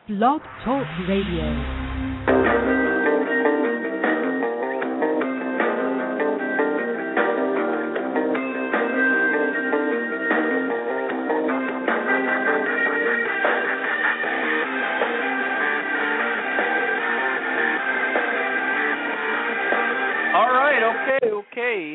Blog Talk Radio. Okay.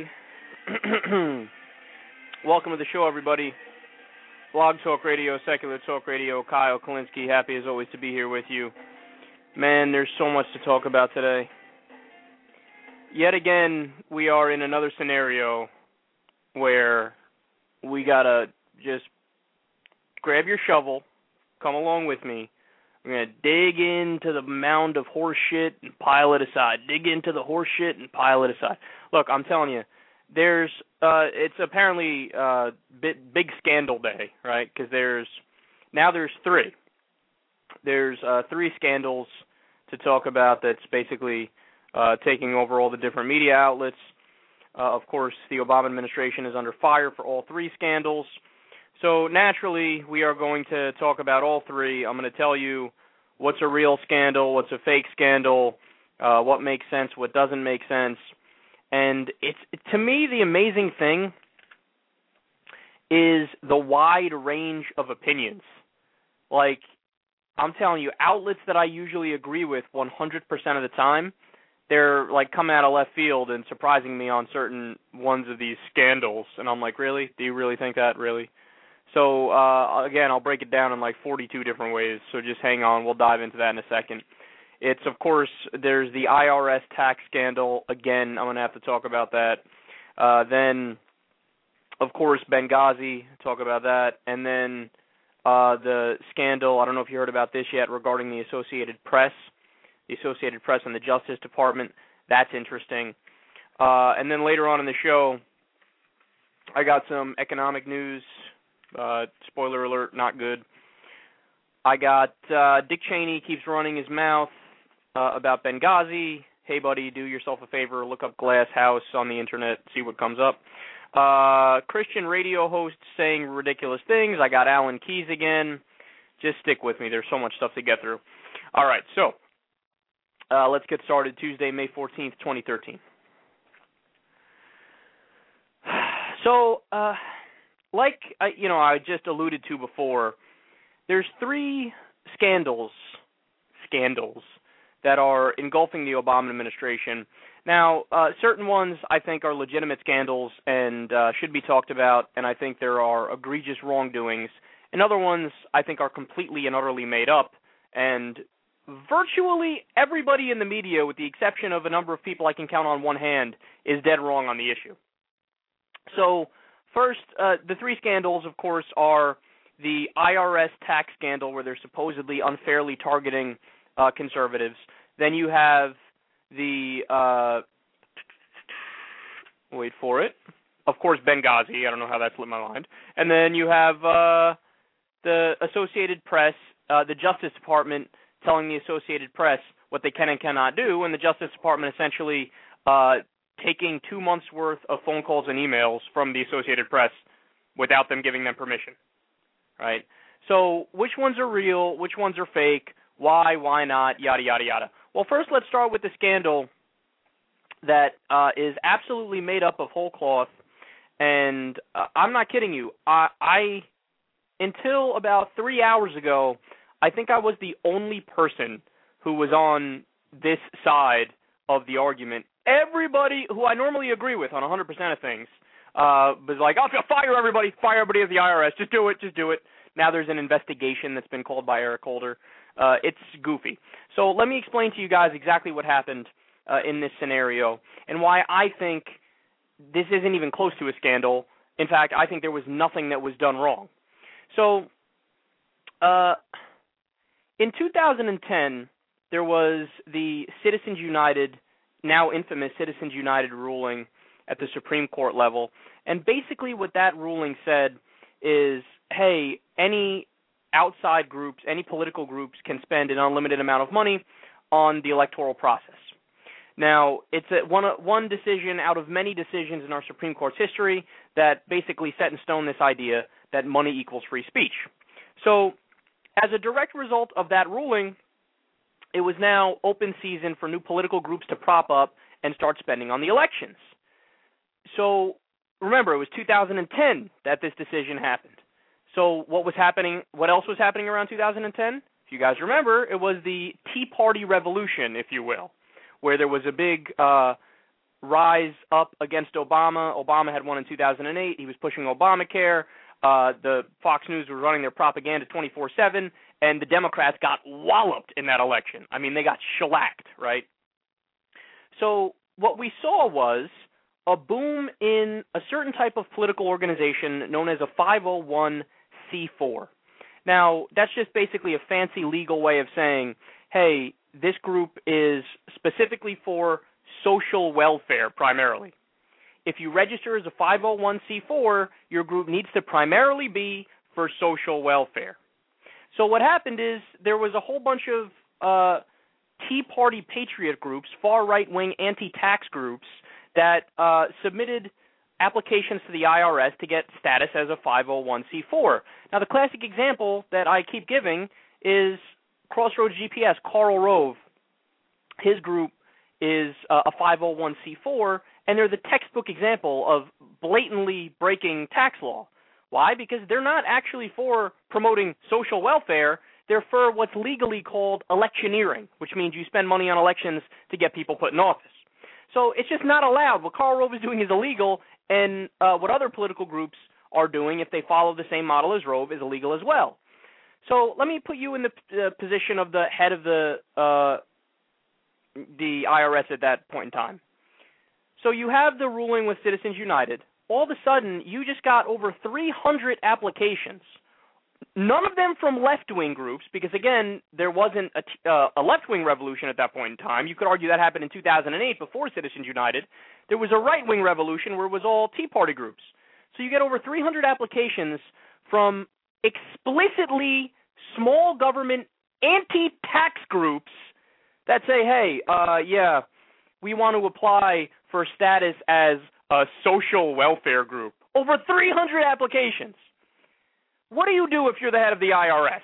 Welcome to the show, everybody. Blog Talk Radio, Secular Talk Radio, Kyle Kalinsky, happy as always to be here with you. Man, there's so much to talk about today. Yet again, we are in another scenario where we gotta just grab your shovel, come along with me. We're going to dig into the mound of horse shit and pile it aside. Dig into the horse shit and pile it aside. Look, I'm telling you, it's apparently big scandal day, right? Because there's three. There's three scandals to talk about that's basically taking over all the different media outlets. Of course, the Obama administration is under fire for all three scandals. So naturally, we are going to talk about all three. I'm going to tell you what's a real scandal, what's a fake scandal, what makes sense, what doesn't make sense. And to me, the amazing thing is the wide range of opinions. Like, I'm telling you, outlets that I usually agree with 100% of the time, they're like coming out of left field and surprising me on certain ones of these scandals. And I'm like, really? Do you really think that? Really? So, again, I'll break it down in like 42 different ways, so just hang on. We'll dive into that in a second. It's, of course, there's the IRS tax scandal. Again, I'm going to have to talk about that. Then, of course, Benghazi, talk about that. And then the scandal, I don't know if you heard about this yet, regarding the Associated Press and the Justice Department. That's interesting. And then later on in the show, I got some economic news. Spoiler alert, not good. I got Dick Cheney keeps running his mouth about Benghazi. Hey, buddy, do yourself a favor, look up Glass House on the internet, see what comes up. Christian radio host saying ridiculous things. I got Alan Keyes again. Just stick with me. There's so much stuff to get through. All right, so let's get started. Tuesday, May 14th, 2013. So, like I just alluded to before, there's three scandals that are engulfing the Obama administration. Now, certain ones I think are legitimate scandals and should be talked about, and I think there are egregious wrongdoings. And other ones I think are completely and utterly made up, and virtually everybody in the media, with the exception of a number of people I can count on one hand, is dead wrong on the issue. So, first, the three scandals, of course, are the IRS tax scandal, where they're supposedly unfairly targeting conservatives. Then you have the, wait for it, of course, Benghazi. I don't know how that slipped my mind. And then you have the Associated Press, the Justice Department telling the Associated Press what they can and cannot do, and the Justice Department essentially taking 2 months' worth of phone calls and emails from the Associated Press without them giving them permission, right? So which ones are real, which ones are fake, why not, yada, yada, yada. Well, first let's start with the scandal that is absolutely made up of whole cloth, and I'm not kidding you. I until about 3 hours ago, I think I was the only person who was on this side of the argument. Everybody who I normally agree with on 100% of things was like, "Oh, fire everybody at the IRS. Just do it." Now there's an investigation that's been called by Eric Holder. It's goofy. So let me explain to you guys exactly what happened in this scenario and why I think this isn't even close to a scandal. In fact, I think there was nothing that was done wrong. So in 2010, there was the Citizens United, now infamous Citizens United ruling at the Supreme Court level. And basically what that ruling said is, hey, any outside groups, any political groups can spend an unlimited amount of money on the electoral process. Now, it's one decision out of many decisions in our Supreme Court's history that basically set in stone this idea that money equals free speech. So As a direct result of that ruling, it was now open season for new political groups to prop up and start spending on the elections. So remember, it was 2010 that this decision happened. So what else was happening around 2010? If you guys remember, it was the Tea Party revolution, if you will, where there was a big rise up against Obama. Obama had won in 2008. He was pushing Obamacare. The Fox News was running their propaganda 24/7, and the Democrats got walloped in that election. I mean, they got shellacked, right? So what we saw was a boom in a certain type of political organization known as a 501c4. Now, that's just basically a fancy legal way of saying, hey, this group is specifically for social welfare primarily. If you register as a 501c4, your group needs to primarily be for social welfare. So what happened is there was a whole bunch of Tea Party patriot groups, far right-wing anti-tax groups, that submitted applications to the IRS to get status as a 501c4. Now, the classic example that I keep giving is Crossroads GPS, Karl Rove. His group is a 501c4, and they're the textbook example of blatantly breaking tax law. Why? Because they're not actually for promoting social welfare. They're for what's legally called electioneering, which means you spend money on elections to get people put in office. So it's just not allowed. What Karl Rove is doing is illegal, and what other political groups are doing, if they follow the same model as Rove, is illegal as well. So let me put you in the position of the head of the IRS at that point in time. So you have the ruling with Citizens United. All of a sudden, you just got over 300 applications. None of them from left-wing groups, because, again, there wasn't a left-wing revolution at that point in time. You could argue that happened in 2008 before Citizens United. There was a right-wing revolution where it was all Tea Party groups. So you get over 300 applications from explicitly small government anti-tax groups that say, hey, we want to apply for status as a social welfare group. Over 300 applications. What do you do if you're the head of the IRS?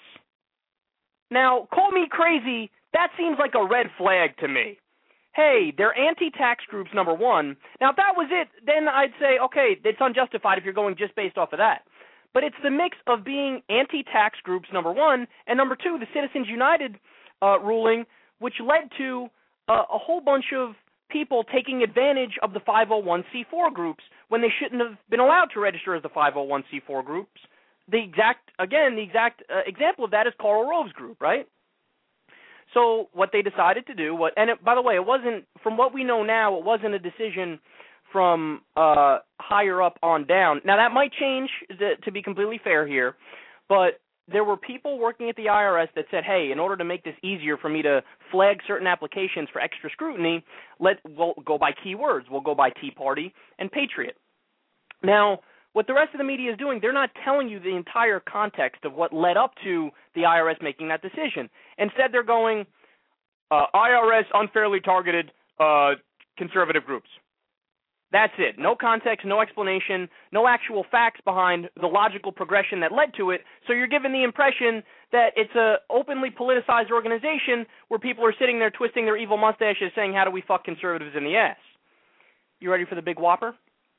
Now, call me crazy, that seems like a red flag to me. Hey, they're anti-tax groups, number one. Now, if that was it, then I'd say, okay, it's unjustified if you're going just based off of that. But it's the mix of being anti-tax groups, number one, and number two, the Citizens United ruling, which led to a whole bunch of people taking advantage of the 501c4 groups when they shouldn't have been allowed to register as the 501c4 groups. The exact example of that is Karl Rove's group, right? So what they decided to do, by the way, it wasn't, from what we know now, it wasn't a decision from higher up on down. Now, that might change, to be completely fair here, but there were people working at the IRS that said, hey, in order to make this easier for me to flag certain applications for extra scrutiny, we'll go by keywords. We'll go by Tea Party and Patriot. Now, what the rest of the media is doing, they're not telling you the entire context of what led up to the IRS making that decision. Instead, they're going, IRS unfairly targeted conservative groups. That's it. No context, no explanation, no actual facts behind the logical progression that led to it. So you're given the impression that it's an openly politicized organization where people are sitting there twisting their evil mustaches saying, how do we fuck conservatives in the ass? You ready for the big whopper?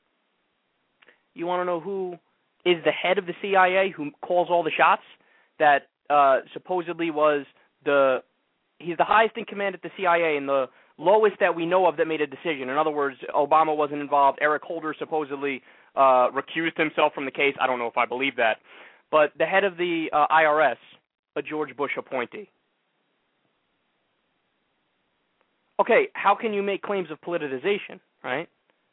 You want to know who is the head of the CIA, who calls all the shots? That supposedly was he's the highest in command at the CIA and the lowest that we know of that made a decision. In other words, Obama wasn't involved. Eric Holder supposedly recused himself from the case. I don't know if I believe that. But the head of the IRS, a George Bush appointee. Okay, how can you make claims of politicization, right?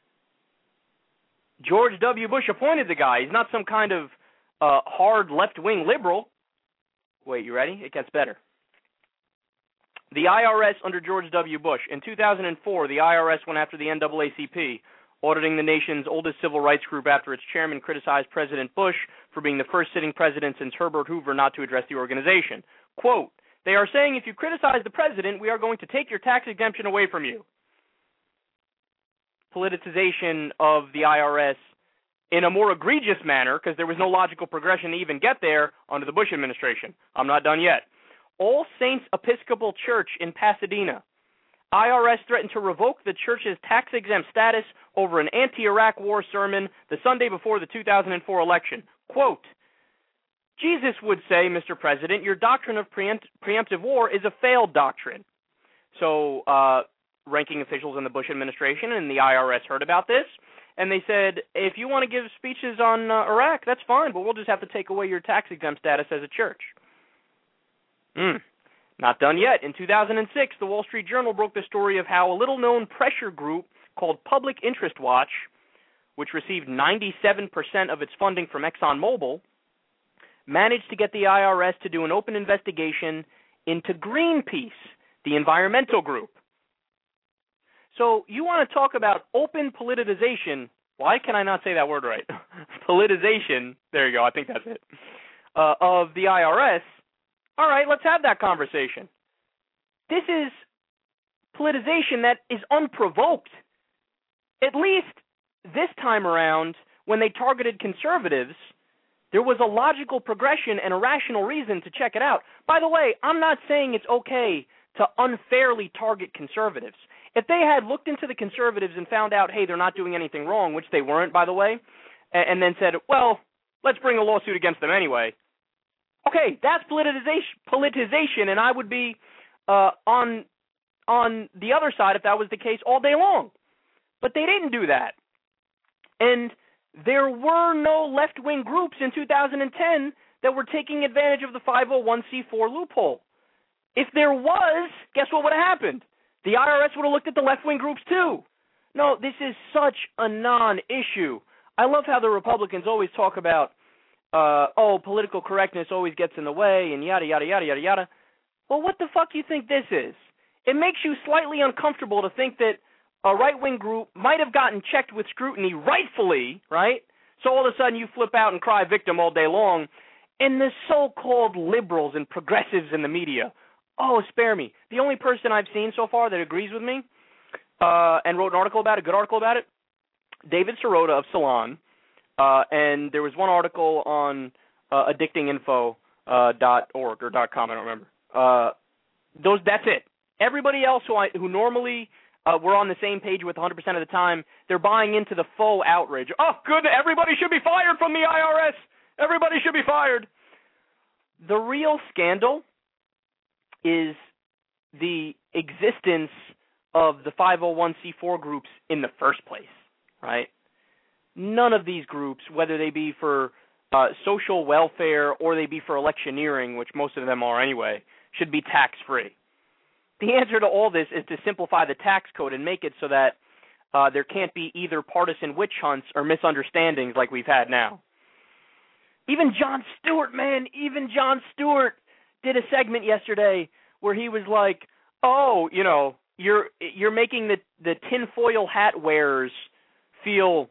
George W. Bush appointed the guy. He's not some kind of hard left-wing liberal. Wait, you ready? It gets better. The IRS under George W. Bush. In 2004, the IRS went after the NAACP, auditing the nation's oldest civil rights group after its chairman criticized President Bush for being the first sitting president since Herbert Hoover not to address the organization. Quote, they are saying if you criticize the president, we are going to take your tax exemption away from you. Politicization of the IRS in a more egregious manner, because there was no logical progression to even get there under the Bush administration. I'm not done yet. All Saints Episcopal Church in Pasadena. IRS threatened to revoke the church's tax-exempt status over an anti-Iraq war sermon the Sunday before the 2004 election. Quote, Jesus would say, Mr. President, your doctrine of preemptive war is a failed doctrine. So ranking officials in the Bush administration and the IRS heard about this, and they said, if you want to give speeches on Iraq, that's fine, but we'll just have to take away your tax-exempt status as a church. Not done yet. In 2006, the Wall Street Journal broke the story of how a little-known pressure group called Public Interest Watch, which received 97% of its funding from ExxonMobil, managed to get the IRS to do an open investigation into Greenpeace, the environmental group. So you want to talk about open politicization. Why can I not say that word right? Politicization, there you go, I think that's it, of the IRS. All right, let's have that conversation. This is politicization that is unprovoked. At least this time around, when they targeted conservatives, there was a logical progression and a rational reason to check it out. By the way, I'm not saying it's okay to unfairly target conservatives. If they had looked into the conservatives and found out, hey, they're not doing anything wrong, which they weren't, by the way, and then said, well, let's bring a lawsuit against them anyway, okay, that's politicization, and I would be on the other side if that was the case all day long. But they didn't do that. And there were no left-wing groups in 2010 that were taking advantage of the 501c4 loophole. If there was, guess what would have happened? The IRS would have looked at the left-wing groups too. No, this is such a non-issue. I love how the Republicans always talk about, political correctness always gets in the way and yada, yada, yada, yada, yada. Well, what the fuck do you think this is? It makes you slightly uncomfortable to think that a right-wing group might have gotten checked with scrutiny rightfully, right? So all of a sudden you flip out and cry victim all day long. And the so-called liberals and progressives in the media, oh, spare me. The only person I've seen so far that agrees with me and wrote an article about it, a good article about it, David Sirota of Salon. And there was one article on addictinginfo.org or .com, I don't remember. That's it. Everybody else who normally we're on the same page with 100% of the time, they're buying into the faux outrage. Oh, good, everybody should be fired from the IRS. Everybody should be fired. The real scandal is the existence of the 501c4 groups in the first place, right? None of these groups, whether they be for social welfare or they be for electioneering, which most of them are anyway, should be tax-free. The answer to all this is to simplify the tax code and make it so that there can't be either partisan witch hunts or misunderstandings like we've had now. Even Jon Stewart, man, Jon Stewart did a segment yesterday where he was like, oh, you're making the tinfoil hat wearers feel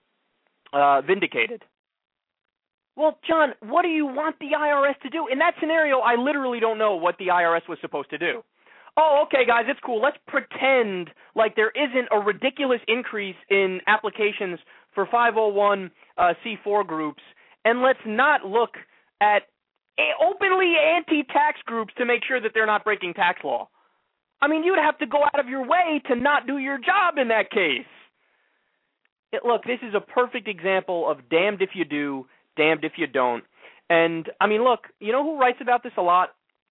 vindicated. Well, John, what do you want the IRS to do? In that scenario, I literally don't know what the IRS was supposed to do. Oh, okay, guys, it's cool. Let's pretend like there isn't a ridiculous increase in applications for 501c4 groups, and let's not look at openly anti-tax groups to make sure that they're not breaking tax law. I mean, you'd have to go out of your way to not do your job in that case. Look, this is a perfect example of damned if you do, damned if you don't. And, I mean, look, you know who writes about this a lot?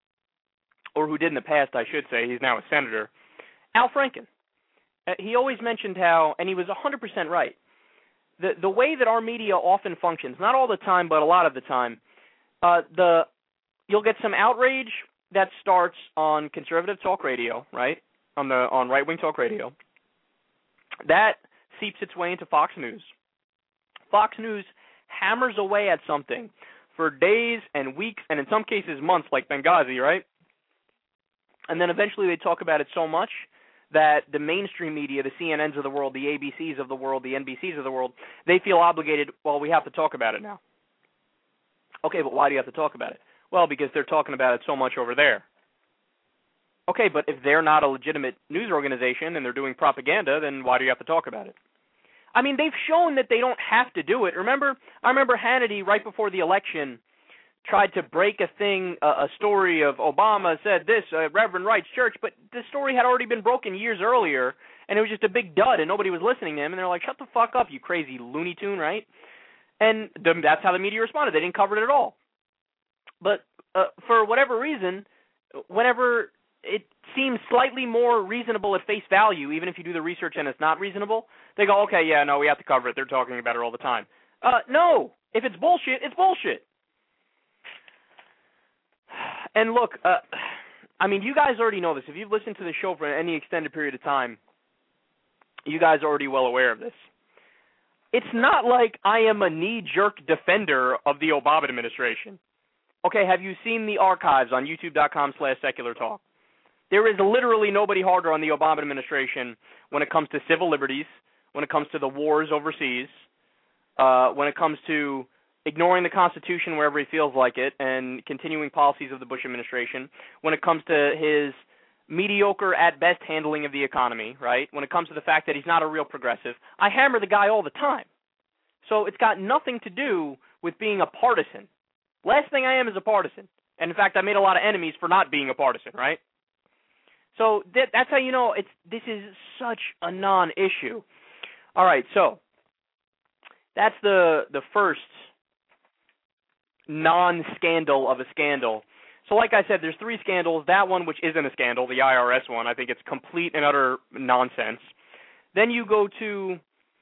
Or who did in the past, I should say. He's now a senator. Al Franken. He always mentioned how, and he was 100% right, the way that our media often functions, not all the time, but a lot of the time, you'll get some outrage that starts on conservative talk radio, right, on right-wing talk radio. That seeps its way into Fox News. Fox News hammers away at something for days and weeks, and in some cases months, like Benghazi, right? And then eventually they talk about it so much that the mainstream media, the CNNs of the world, the ABCs of the world, the NBCs of the world, they feel obligated, well, we have to talk about it now. Okay, but why do you have to talk about it? Well, because they're talking about it so much over there. Okay, but if they're not a legitimate news organization and they're doing propaganda, then why do you have to talk about it? I mean, they've shown that they don't have to do it. I remember Hannity right before the election tried to break a story of Obama said this, Reverend Wright's church, but the story had already been broken years earlier, and it was just a big dud, and nobody was listening to him, and they're like, shut the fuck up, you crazy Looney Tune, right? And that's how the media responded. They didn't cover it at all. But for whatever reason, whenever it seems slightly more reasonable at face value, even if you do the research and it's not reasonable, they go, okay, yeah, no, we have to cover it. They're talking about it all the time. No. If it's bullshit, it's bullshit. And look, I mean, you guys already know this. If you've listened to the show for any extended period of time, you guys are already well aware of this. It's not like I am a knee-jerk defender of the Obama administration. Okay, have you seen the archives on youtube.com/seculartalk? There is literally nobody harder on the Obama administration when it comes to civil liberties, when it comes to the wars overseas, when it comes to ignoring the Constitution wherever he feels like it and continuing policies of the Bush administration, when it comes to his mediocre at best handling of the economy, right? When it comes to the fact that he's not a real progressive, I hammer the guy all the time. So it's got nothing to do with being a partisan. Last thing I am is a partisan. And in fact, I made a lot of enemies for not being a partisan, right? So that's how you know this is such a non-issue. All right, so that's the first non-scandal of a scandal. So like I said, there's 3 scandals. That one, which isn't a scandal, the IRS one, I think it's complete and utter nonsense. Then you go to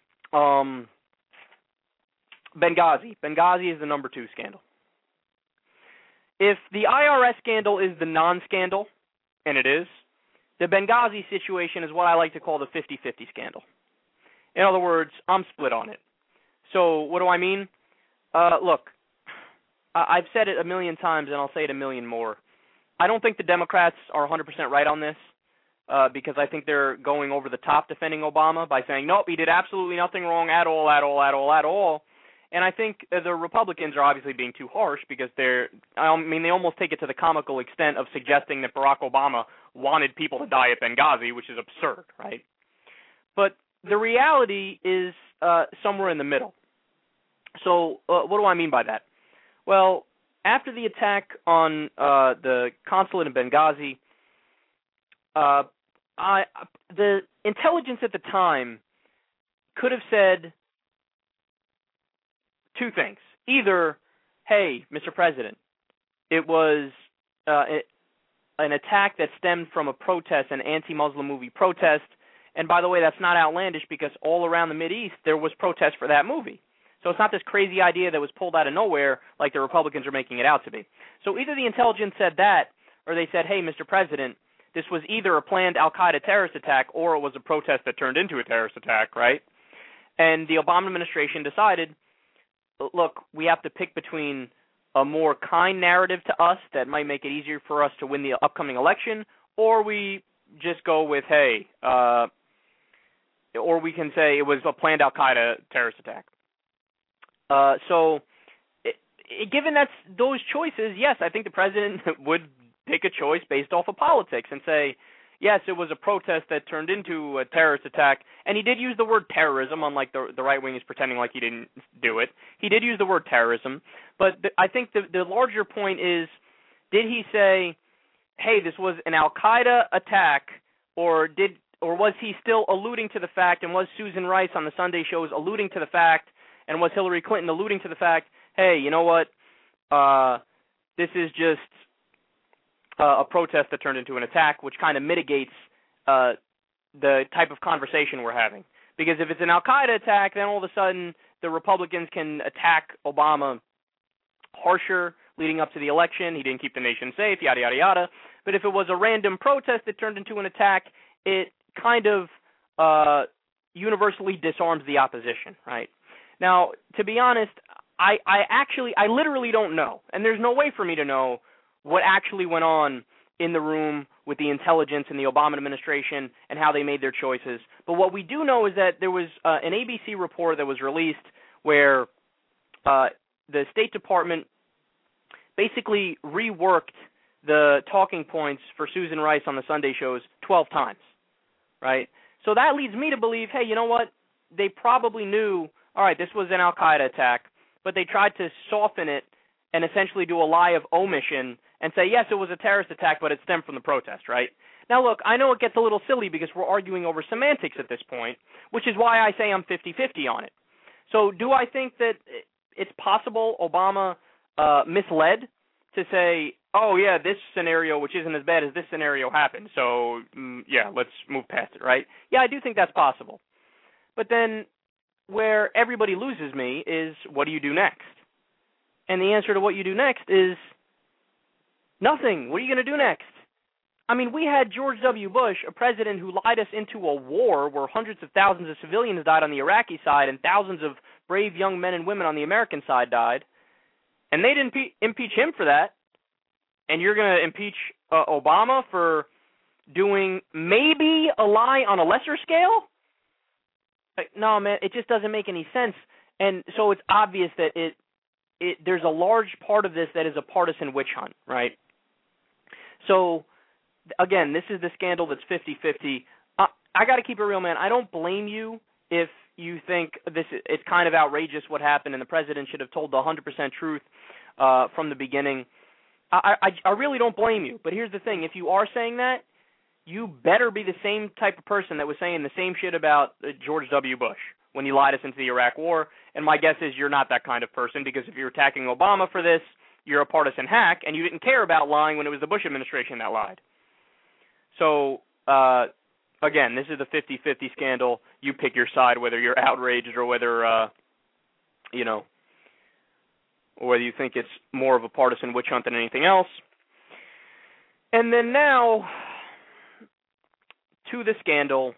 Benghazi. Benghazi is the number 2 scandal. If the IRS scandal is the non-scandal, and it is, the Benghazi situation is what I like to call the 50-50 scandal. In other words, I'm split on it. So what do I mean? Look, I've said it a million times, and I'll say it a million more. I don't think the Democrats are 100% right on this because I think they're going over the top defending Obama by saying, nope, he did absolutely nothing wrong at all. And I think the Republicans are obviously being too harsh because they almost take it to the comical extent of suggesting that Barack Obama wanted people to die at Benghazi, which is absurd, right? But the reality is somewhere in the middle. So what do I mean by that? Well, after the attack on the consulate in Benghazi, the intelligence at the time could have said 2 things. Either, hey, Mr. President, it was an attack that stemmed from a protest, an anti-Muslim movie protest, and by the way, that's not outlandish because all around the Mideast there was protest for that movie. So it's not this crazy idea that was pulled out of nowhere like the Republicans are making it out to be. So either the intelligence said that, or they said, hey, Mr. President, this was either a planned al-Qaeda terrorist attack or it was a protest that turned into a terrorist attack, right? And the Obama administration decided, look, we have to pick between a more kind narrative to us that might make it easier for us to win the upcoming election, or we just go with, hey, or we can say it was a planned al-Qaeda terrorist attack. So, given those choices, yes, I think the president would pick a choice based off of politics and say, yes, it was a protest that turned into a terrorist attack. And he did use the word terrorism, unlike the right wing is pretending like he didn't do it. He did use the word terrorism. But I think the larger point is, did he say, hey, this was an al-Qaeda attack, or was he still alluding to the fact, and was Susan Rice on the Sunday shows alluding to the fact, and was Hillary Clinton alluding to the fact, hey, you know what, this is just a protest that turned into an attack, which kind of mitigates the type of conversation we're having. Because if it's an al-Qaeda attack, then all of a sudden the Republicans can attack Obama harsher leading up to the election. He didn't keep the nation safe, yada, yada, yada. But if it was a random protest that turned into an attack, it kind of universally disarms the opposition, right? Now, to be honest, I literally don't know, and there's no way for me to know what actually went on in the room with the intelligence in the Obama administration and how they made their choices. But what we do know is that there was an ABC report that was released where the State Department basically reworked the talking points for Susan Rice on the Sunday shows 12 times, right? So that leads me to believe, hey, you know what? they probably knew, all right, this was an al-Qaeda attack, but they tried to soften it and essentially do a lie of omission and say, yes, it was a terrorist attack, but it stemmed from the protest, right? Now, look, I know it gets a little silly because we're arguing over semantics at this point, which is why I say I'm 50-50 on it. So do I think that it's possible Obama misled to say, oh, yeah, this scenario, which isn't as bad as this scenario, happened, so, yeah, let's move past it, right? Yeah, I do think that's possible. But then where everybody loses me is, what do you do next? And the answer to what you do next is nothing. What are you going to do next? I mean, we had George W. Bush, a president who lied us into a war where hundreds of thousands of civilians died on the Iraqi side and thousands of brave young men and women on the American side died. And they didn't impeach him for that. And you're going to impeach Obama for doing maybe a lie on a lesser scale? No, man, it just doesn't make any sense. And so it's obvious that there's a large part of this that is a partisan witch hunt, right? So, again, this is the scandal that's 50-50. I got to keep it real, man. I don't blame you if you think it's kind of outrageous what happened and the president should have told the 100% truth from the beginning. I really don't blame you. But here's the thing. If you are saying that, you better be the same type of person that was saying the same shit about George W. Bush when he lied us into the Iraq War. And my guess is you're not that kind of person, because if you're attacking Obama for this, you're a partisan hack, and you didn't care about lying when it was the Bush administration that lied. So, again, this is the 50-50 scandal. You pick your side, whether you're outraged or whether, or whether you think it's more of a partisan witch hunt than anything else. And then now, to the scandal,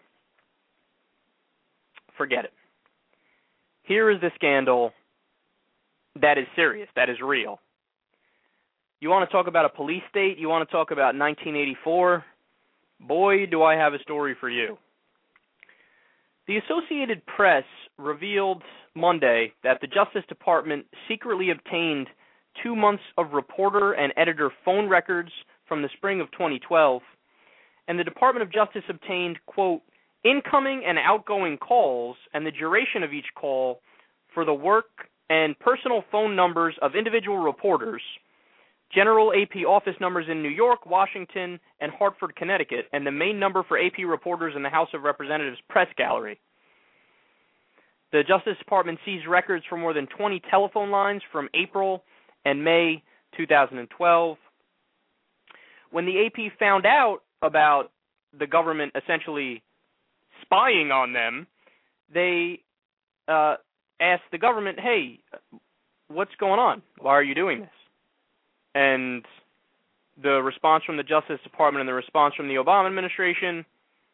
forget it. Here is the scandal that is serious, that is real. You want to talk about a police state? You want to talk about 1984? Boy, do I have a story for you. The Associated Press revealed Monday that the Justice Department secretly obtained 2 months of reporter and editor phone records from the spring of 2012, and the Department of Justice obtained, quote, incoming and outgoing calls and the duration of each call for the work and personal phone numbers of individual reporters, general AP office numbers in New York, Washington, and Hartford, Connecticut, and the main number for AP reporters in the House of Representatives press gallery. The Justice Department seized records for more than 20 telephone lines from April and May 2012. When the AP found out about the government essentially spying on them, they asked the government, hey, what's going on? Why are you doing this? And the response from the Justice Department and the response from the Obama administration,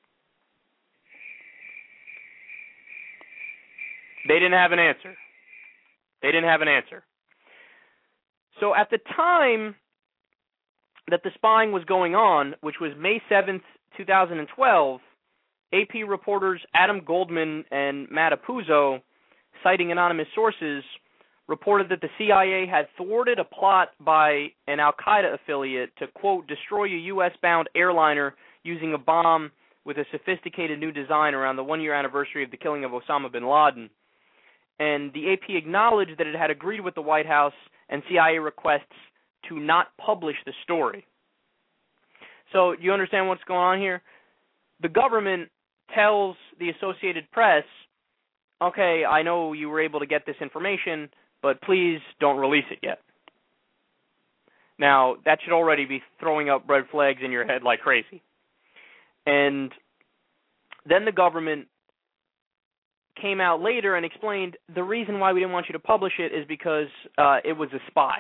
they didn't have an answer. They didn't have an answer. So at the time that the spying was going on, which was May 7th, 2012, AP reporters Adam Goldman and Matt Apuzzo, citing anonymous sources, reported that the CIA had thwarted a plot by an al-Qaeda affiliate to, quote, destroy a U.S.-bound airliner using a bomb with a sophisticated new design around the one-year anniversary of the killing of Osama bin Laden. And the AP acknowledged that it had agreed with the White House and CIA requests to not publish the story. So you understand what's going on here? The government tells the Associated Press, okay, I know you were able to get this information, but please don't release it yet. Now, that should already be throwing up red flags in your head like crazy. And then the government came out later and explained the reason why we didn't want you to publish it is because it was a spy.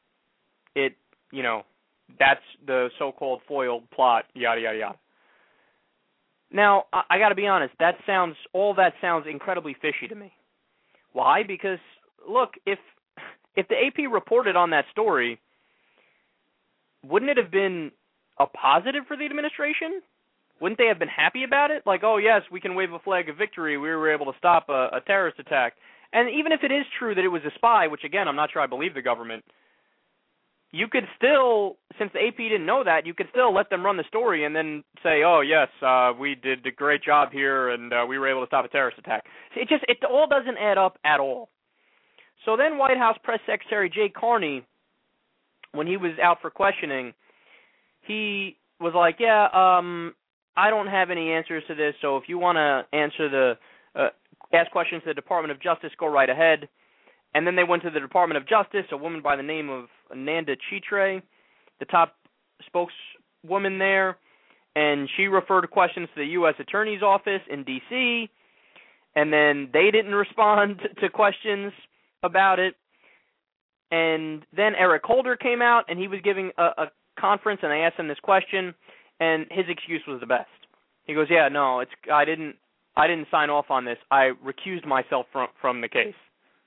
That's the so-called foiled plot, yada, yada, yada. Now, I got to be honest, all that sounds incredibly fishy to me. Why? Because, look, if the AP reported on that story, wouldn't it have been a positive for the administration? Wouldn't they have been happy about it? Like, oh, yes, we can wave a flag of victory. We were able to stop a terrorist attack. And even if it is true that it was a spy, which, again, I'm not sure I believe the government, you could still, since the AP didn't know that, you could still let them run the story and then say, oh, yes, we did a great job here and we were able to stop a terrorist attack. It all doesn't add up at all. So then White House Press Secretary Jay Carney, when he was out for questioning, he was like, yeah, I don't have any answers to this, so if you want to answer ask questions to the Department of Justice, go right ahead. And then they went to the Department of Justice, a woman by the name of Nanda Chitre, the top spokeswoman there, and she referred questions to the U.S. Attorney's Office in D.C., and then they didn't respond to questions about it. And then Eric Holder came out, and he was giving a conference, and they asked him this question, and his excuse was the best. He goes, yeah, no, I didn't sign off on this. I recused myself from the case.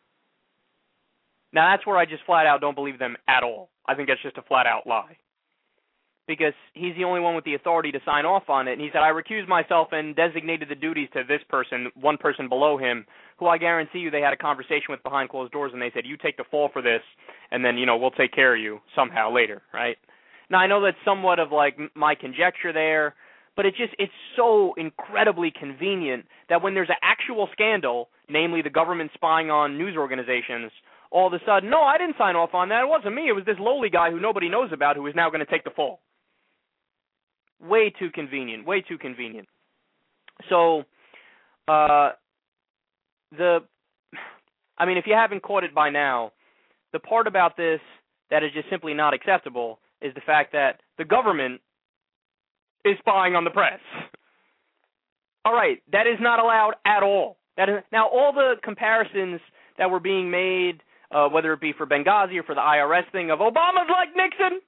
Now, that's where I just flat out don't believe them at all. I think that's just a flat-out lie. Because he's the only one with the authority to sign off on it. And he said, I recused myself and designated the duties to this person, one person below him, who I guarantee you they had a conversation with behind closed doors, and they said, you take the fall for this, and then, we'll take care of you somehow later, right? Now, I know that's somewhat of like my conjecture there, but it's so incredibly convenient that when there's an actual scandal, namely the government spying on news organizations, all of a sudden, no, I didn't sign off on that. It wasn't me. It was this lowly guy who nobody knows about who is now going to take the fall. Way too convenient. Way too convenient. So, if you haven't caught it by now, the part about this that is just simply not acceptable is the fact that the government is spying on the press. All right, that is not allowed at all. Now, all the comparisons that were being made, whether it be for Benghazi or for the IRS thing of Obama's like Nixon,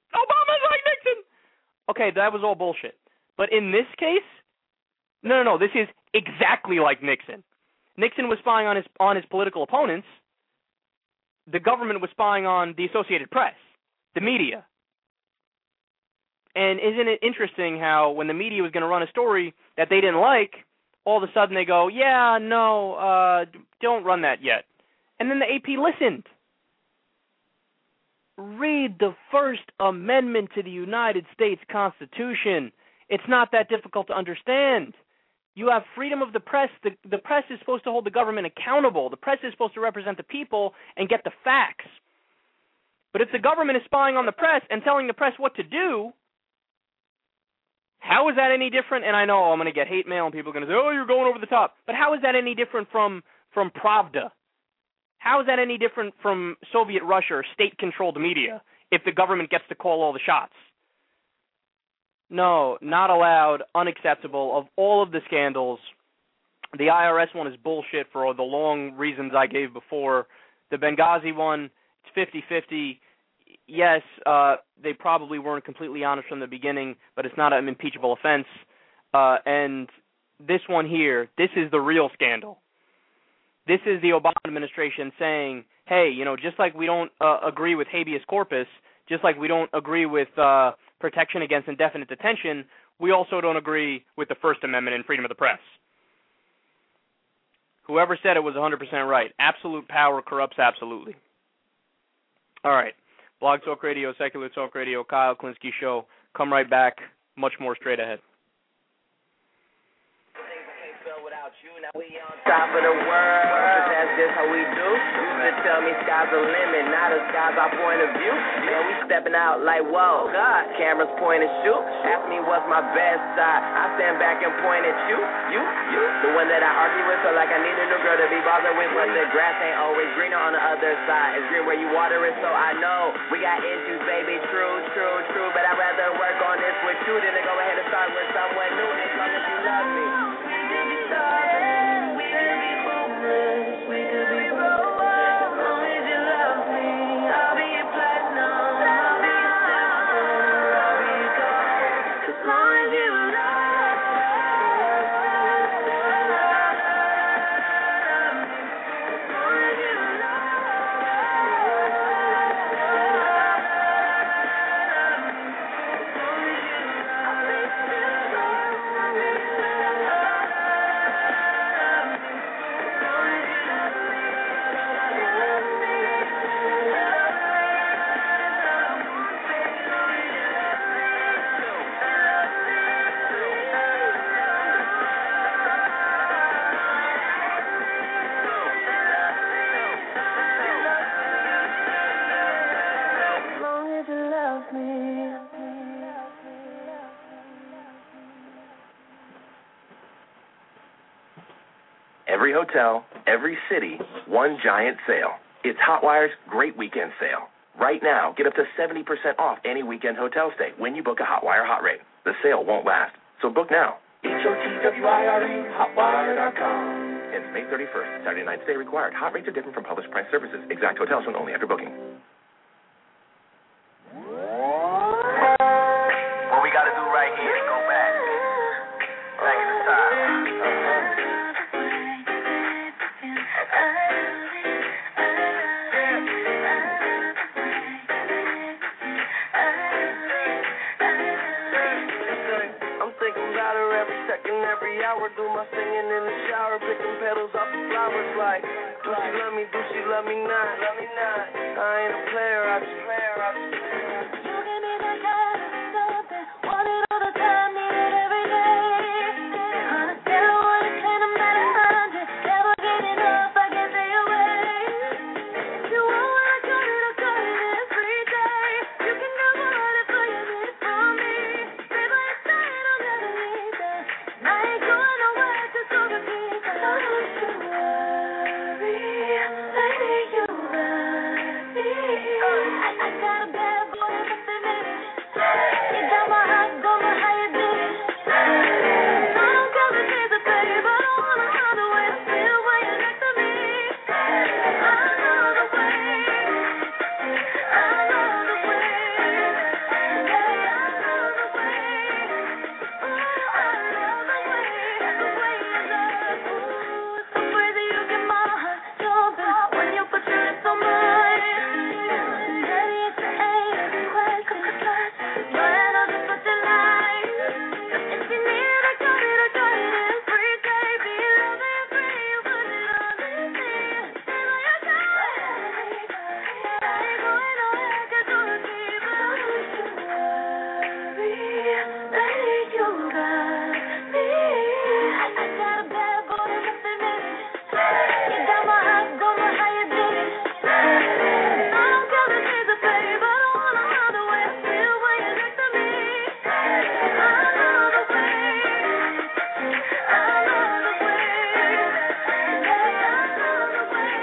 okay, that was all bullshit. But in this case, no, this is exactly like Nixon. Nixon was spying on his political opponents. The government was spying on the Associated Press, the media. And isn't it interesting how when the media was going to run a story that they didn't like, all of a sudden they go, yeah, no, don't run that yet. And then the AP listened. Read the First Amendment to the United States Constitution. It's not that difficult to understand. You have freedom of the press. The press is supposed to hold the government accountable. The press is supposed to represent the people and get the facts. But if the government is spying on the press and telling the press what to do, how is that any different? And I know I'm going to get hate mail and people are going to say, oh, you're going over the top. But how is that any different from Pravda? How is that any different from Soviet Russia or state-controlled media if the government gets to call all the shots? No, not allowed, unacceptable. Of all of the scandals, the IRS one is bullshit for all the long reasons I gave before. The Benghazi one, it's 50-50. Yes, they probably weren't completely honest from the beginning, but it's not an impeachable offense. And this one here, this is the real scandal. This is the Obama administration saying, hey, just like we don't agree with habeas corpus, just like we don't agree with protection against indefinite detention, we also don't agree with the First Amendment and freedom of the press. Whoever said it was 100% right. Absolute power corrupts absolutely. All right. Blog Talk Radio, Secular Talk Radio, Kyle Klinsky Show. Come right back. Much more straight ahead. Now we on top of the world, 'cause that's just how we do. Used to tell me sky's the limit, now the sky's our point of view. Man, we stepping out like, whoa, God, cameras point and shoot. Ask me what's my best side, I stand back and point at you. The one that I argue with, feel like I need a new girl to be bothered with, but the grass ain't always greener on the other side. It's green where you water it, so I know we got issues, baby, true, but I'd rather work on this with you than to go ahead and start with someone new, as long as you love me. Every hotel, every city, one giant sale. It's Hotwire's Great Weekend Sale. Right now, get up to 70% off any weekend hotel stay when you book a Hotwire hot rate. The sale won't last, so book now. HOTWIRE, Hotwire.com. Ends May 31st. Saturday night stay required. Hot rates are different from published price services. Exact hotels and only after booking. What we gotta do right here is go back. Back in the time. I'm thinking about her every second, every hour. Do my singing in the shower, picking petals off the flowers like, do she love me, do she love me not? Love me not. I ain't a player, I just play her, I just play her. You give me that kind of something, want it all the time, need it every day. On a scale of 1 to 10, I'm at 100. Never getting up, I can't stay away. If you want what I got it every day. You can go whatever you need from me. Stay by your side, I'll never leave that. And I ain't going nowhere, just over keep that. Don't you worry, lady, you got me. I got a bad boy in the minute. You got my heart going, how you did it. I don't care the days are babe, I don't wanna run away. I feel when you're next to me. I know the way. I know the way. Yeah, I know the way. I know the way. The way you love. Ooh, it's so crazy you get my heart jumping when you put your lips on mine. Daddy, it's the ain't any question. Your energy's such a lie. If you need, I got it every day. Be loving free, you put it on me. Stay by your side. I ain't going nowhere, just gonna keep it. Don't you worry, lady, you got me. I got a bad boy in the minute. You got my heart going, how you did it. I don't care the days are babe, I don't wanna run away. I feel when you're next to me. I know the way. I know the way. Yeah, I know the way.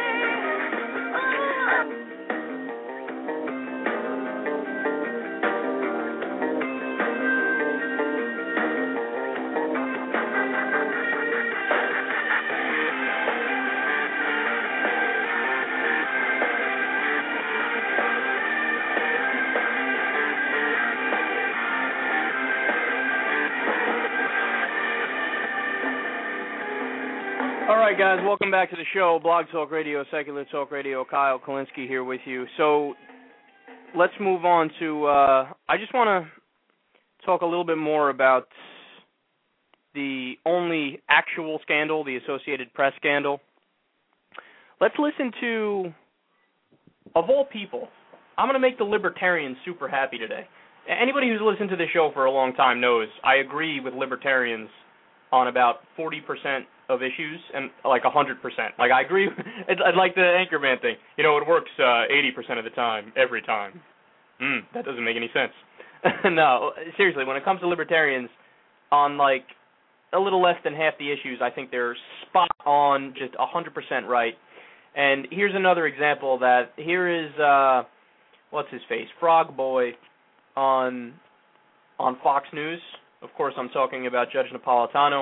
All right, guys, welcome back to the show. Blog Talk Radio, Secular Talk Radio. Kyle Kalinsky here with you. So let's move on to, I just want to talk a little bit more about the only actual scandal, the Associated Press scandal. Let's listen to, of all people, I'm going to make the libertarians super happy today. Anybody who's listened to the show for a long time knows I agree with libertarians on about 40% of issues and like 100%. Like I agree, I'd like the Anchorman thing. You know, it works 80% of the time, every time. That doesn't make any sense. No, seriously, when it comes to libertarians, on like a little less than half the issues, I think they're spot on, just 100% right. And here's another example of that. Here is, what's his face, Frog Boy on Fox News. Of course, I'm talking about Judge Napolitano.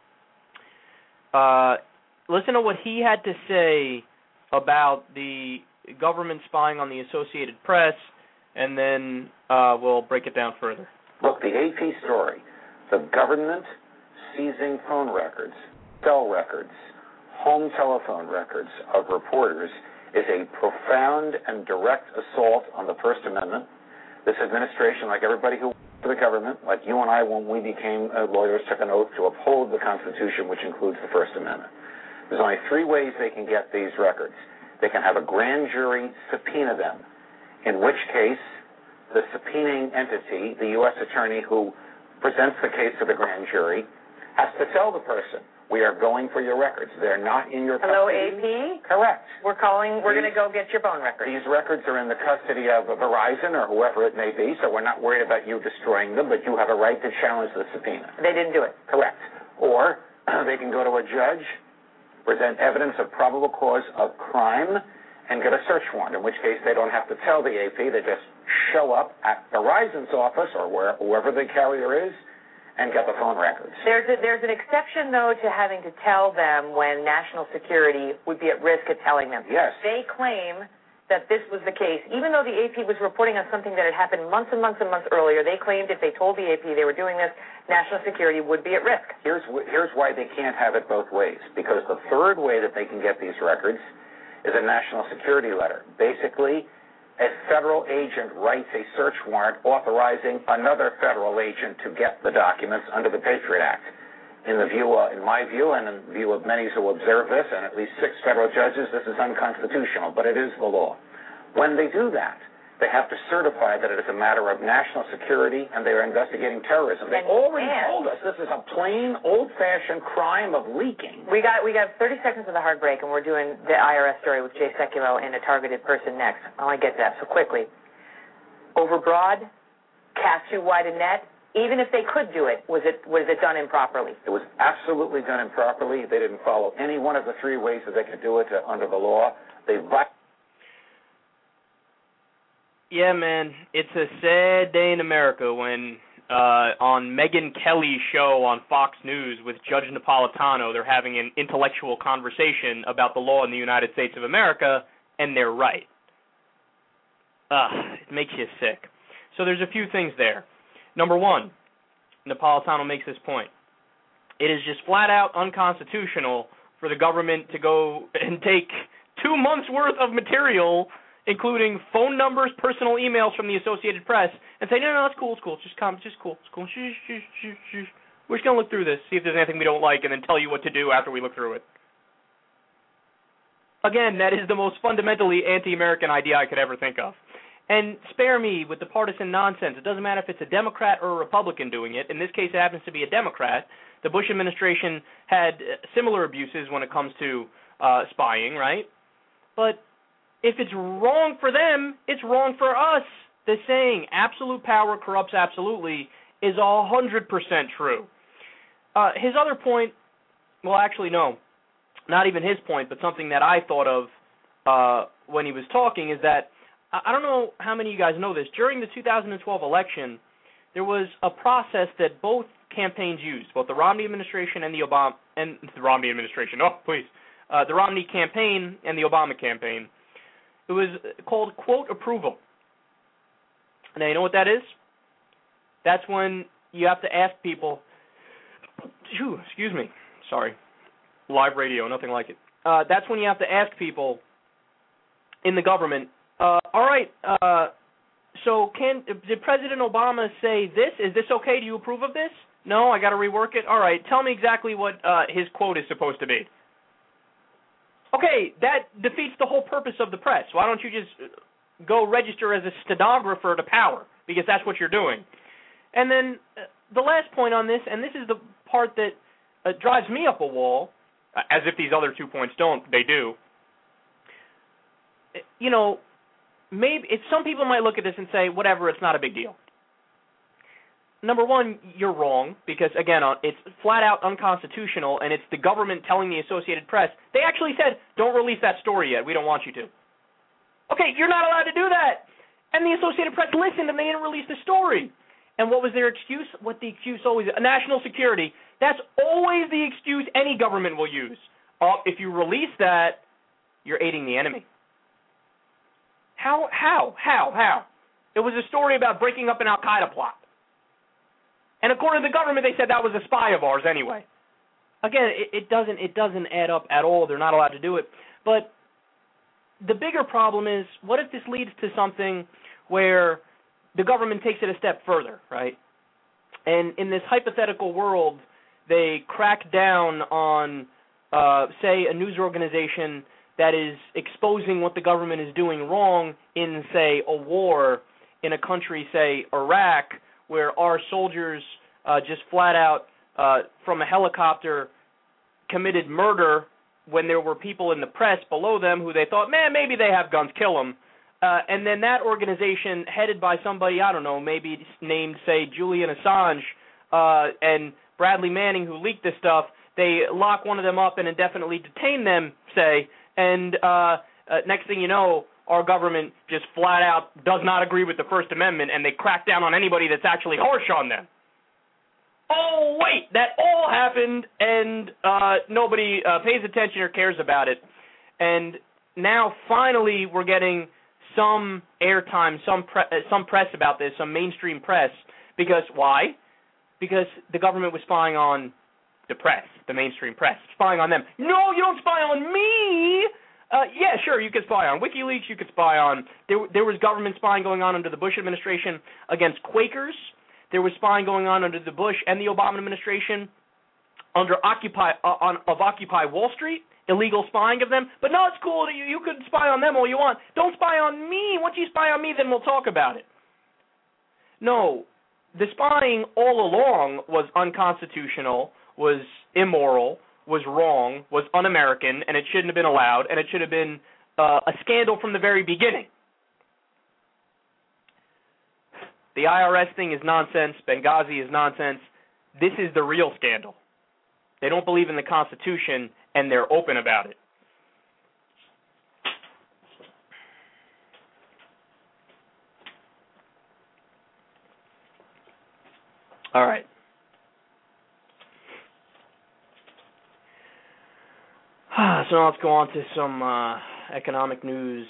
Listen to what he had to say about the government spying on the Associated Press, and then we'll break it down further. Look, the AP story, the government seizing phone records, cell records, home telephone records of reporters is a profound and direct assault on the First Amendment. This administration, like everybody who worked for the government, like you and I when we became lawyers, took an oath to uphold the Constitution, which includes the First Amendment. There's only three ways they can get these records. They can have a grand jury subpoena them, in which case the subpoenaing entity, the U.S. attorney who presents the case to the grand jury, has to tell the person, we are going for your records. They're not in your custody. Hello, AP? Correct. We're going to go get your phone records. These records are in the custody of Verizon or whoever it may be, so we're not worried about you destroying them, but you have a right to challenge the subpoena. They didn't do it. Correct. Or they can go to a judge present evidence of probable cause of crime, and get a search warrant, in which case they don't have to tell the AP. They just show up at Verizon's office or wherever the carrier is and get the phone records. There's an exception, though, to having to tell them when national security would be at risk of telling them. Yes. They claim that this was the case. Even though the AP was reporting on something that had happened months and months and months earlier, they claimed if they told the AP they were doing this, national security would be at risk. Here's why they can't have it both ways, because the third way that they can get these records is a national security letter. Basically, a federal agent writes a search warrant authorizing another federal agent to get the documents under the Patriot Act. In my view, and in the view of many who observe this, and at least 6 federal judges, this is unconstitutional, but it is the law. When they do that, they have to certify that it is a matter of national security and they are investigating terrorism. They already told us this is a plain, old-fashioned crime of leaking. We got 30 seconds of the hard break, and we're doing the IRS story with Jay Sekulow and a targeted person next. I want to get to that, so quickly. Overbroad, cast too wide a net. Even if they could do it, was it done improperly? It was absolutely done improperly. They didn't follow any one of the 3 ways that they could do it under the law. Yeah, man, it's a sad day in America when on Megyn Kelly's show on Fox News with Judge Napolitano, they're having an intellectual conversation about the law in the United States of America, and they're right. It makes you sick. So there's a few things there. Number one, Napolitano makes this point. It is just flat out unconstitutional for the government to go and take 2 months' worth of material, including phone numbers, personal emails from the Associated Press, and say, no, it's cool, it's cool. Shh. We're just going to look through this, see if there's anything we don't like, and then tell you what to do after we look through it. Again, that is the most fundamentally anti-American idea I could ever think of. And spare me with the partisan nonsense. It doesn't matter if it's a Democrat or a Republican doing it. In this case, it happens to be a Democrat. The Bush administration had similar abuses when it comes to spying, right? But if it's wrong for them, it's wrong for us. The saying, absolute power corrupts absolutely, is 100% true. His other point, well, actually, no, not even his point, but something that I thought of when he was talking is that, I don't know how many of you guys know this, during the 2012 election, there was a process that both campaigns used, both the Romney administration and the Romney campaign and the Obama campaign. It was called quote approval. Now, you know what that is? That's when you have to ask people, live radio, nothing like it. That's when you have to ask people in the government, all right, so did President Obama say this? Is this okay? Do you approve of this? No, I got to rework it? All right, tell me exactly what his quote is supposed to be. Okay, that defeats the whole purpose of the press. Why don't you just go register as a stenographer to power? Because that's what you're doing. And then the last point on this, and this is the part that drives me up a wall, as if these other 2 points don't, they do. You know, maybe some people might look at this and say, whatever, it's not a big deal. Number one, you're wrong, because, again, it's flat-out unconstitutional, and it's the government telling the Associated Press. They actually said, don't release that story yet. We don't want you to. Okay, you're not allowed to do that. And the Associated Press listened, and they didn't release the story. And what was their excuse? What the excuse always is? National security. That's always the excuse any government will use. If you release that, you're aiding the enemy. How? It was a story about breaking up an Al-Qaeda plot. And according to the government, they said that was a spy of ours anyway. Again, it doesn't add up at all. They're not allowed to do it. But the bigger problem is, what if this leads to something where the government takes it a step further, right? And in this hypothetical world, they crack down on, say, a news organization that is exposing what the government is doing wrong in, say, a war in a country, say, Iraq, where our soldiers just flat out from a helicopter committed murder when there were people in the press below them who they thought, man, maybe they have guns, kill them. And then that organization, headed by somebody, I don't know, maybe named, say, Julian Assange and Bradley Manning, who leaked this stuff, they lock one of them up and indefinitely detain them, say, and next thing you know, our government just flat out does not agree with the First Amendment, and they crack down on anybody that's actually harsh on them. Oh, wait, that all happened, and nobody pays attention or cares about it. And now, finally, we're getting some airtime, some press about this, some mainstream press. Because, why? Because the government was spying on the press, the mainstream press, spying on them. No, you don't spy on me! Yeah, sure, you could spy on WikiLeaks, you could spy on... There was government spying going on under the Bush administration against Quakers. There was spying going on under the Bush and the Obama administration under Occupy Wall Street, illegal spying of them. But no, it's cool, you could spy on them all you want. Don't spy on me. Once you spy on me, then we'll talk about it. No, the spying all along was unconstitutional, was immoral, was wrong, was un-American, and it shouldn't have been allowed, and it should have been a scandal from the very beginning. The IRS thing is nonsense. Benghazi is nonsense. This is the real scandal. They don't believe in the Constitution, and they're open about it. All right. So now let's go on to some economic news.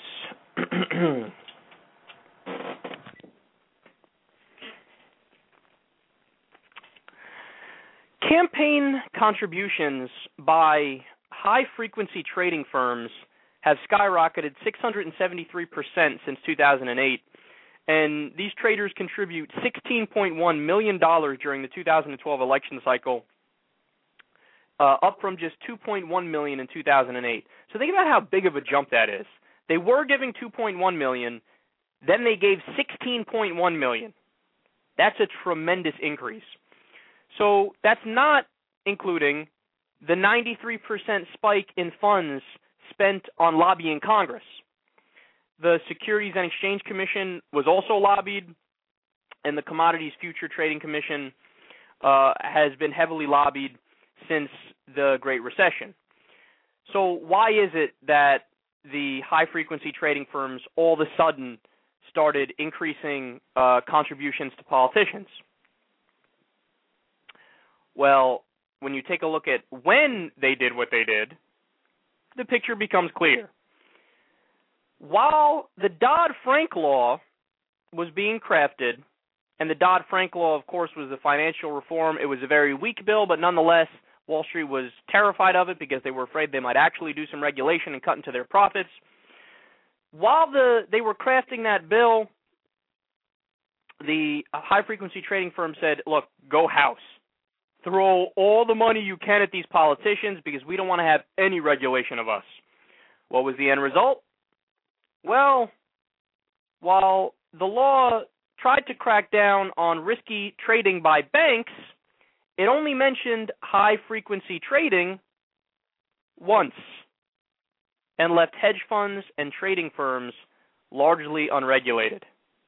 Campaign contributions by high-frequency trading firms have skyrocketed 673% since 2008, and these traders contribute $16.1 million during the 2012 election cycle, up from just $2.1 million in 2008. So think about how big of a jump that is. They were giving $2.1 million, then they gave $16.1 million. That's a tremendous increase. So that's not including the 93% spike in funds spent on lobbying Congress. The Securities and Exchange Commission was also lobbied, and the Commodities Future Trading Commission has been heavily lobbied since the Great Recession. So why is it that the high-frequency trading firms all of a sudden started increasing contributions to politicians? Well, when you take a look at when they did what they did, the picture becomes clear. While the Dodd-Frank law was being crafted, and the Dodd-Frank law, of course, was a financial reform, it was a very weak bill, but nonetheless, Wall Street was terrified of it because they were afraid they might actually do some regulation and cut into their profits. While they were crafting that bill, the high-frequency trading firm said, look, go house. Throw all the money you can at these politicians because we don't want to have any regulation of us. What was the end result? Well, while the law tried to crack down on risky trading by banks, it only mentioned high-frequency trading once and left hedge funds and trading firms largely unregulated.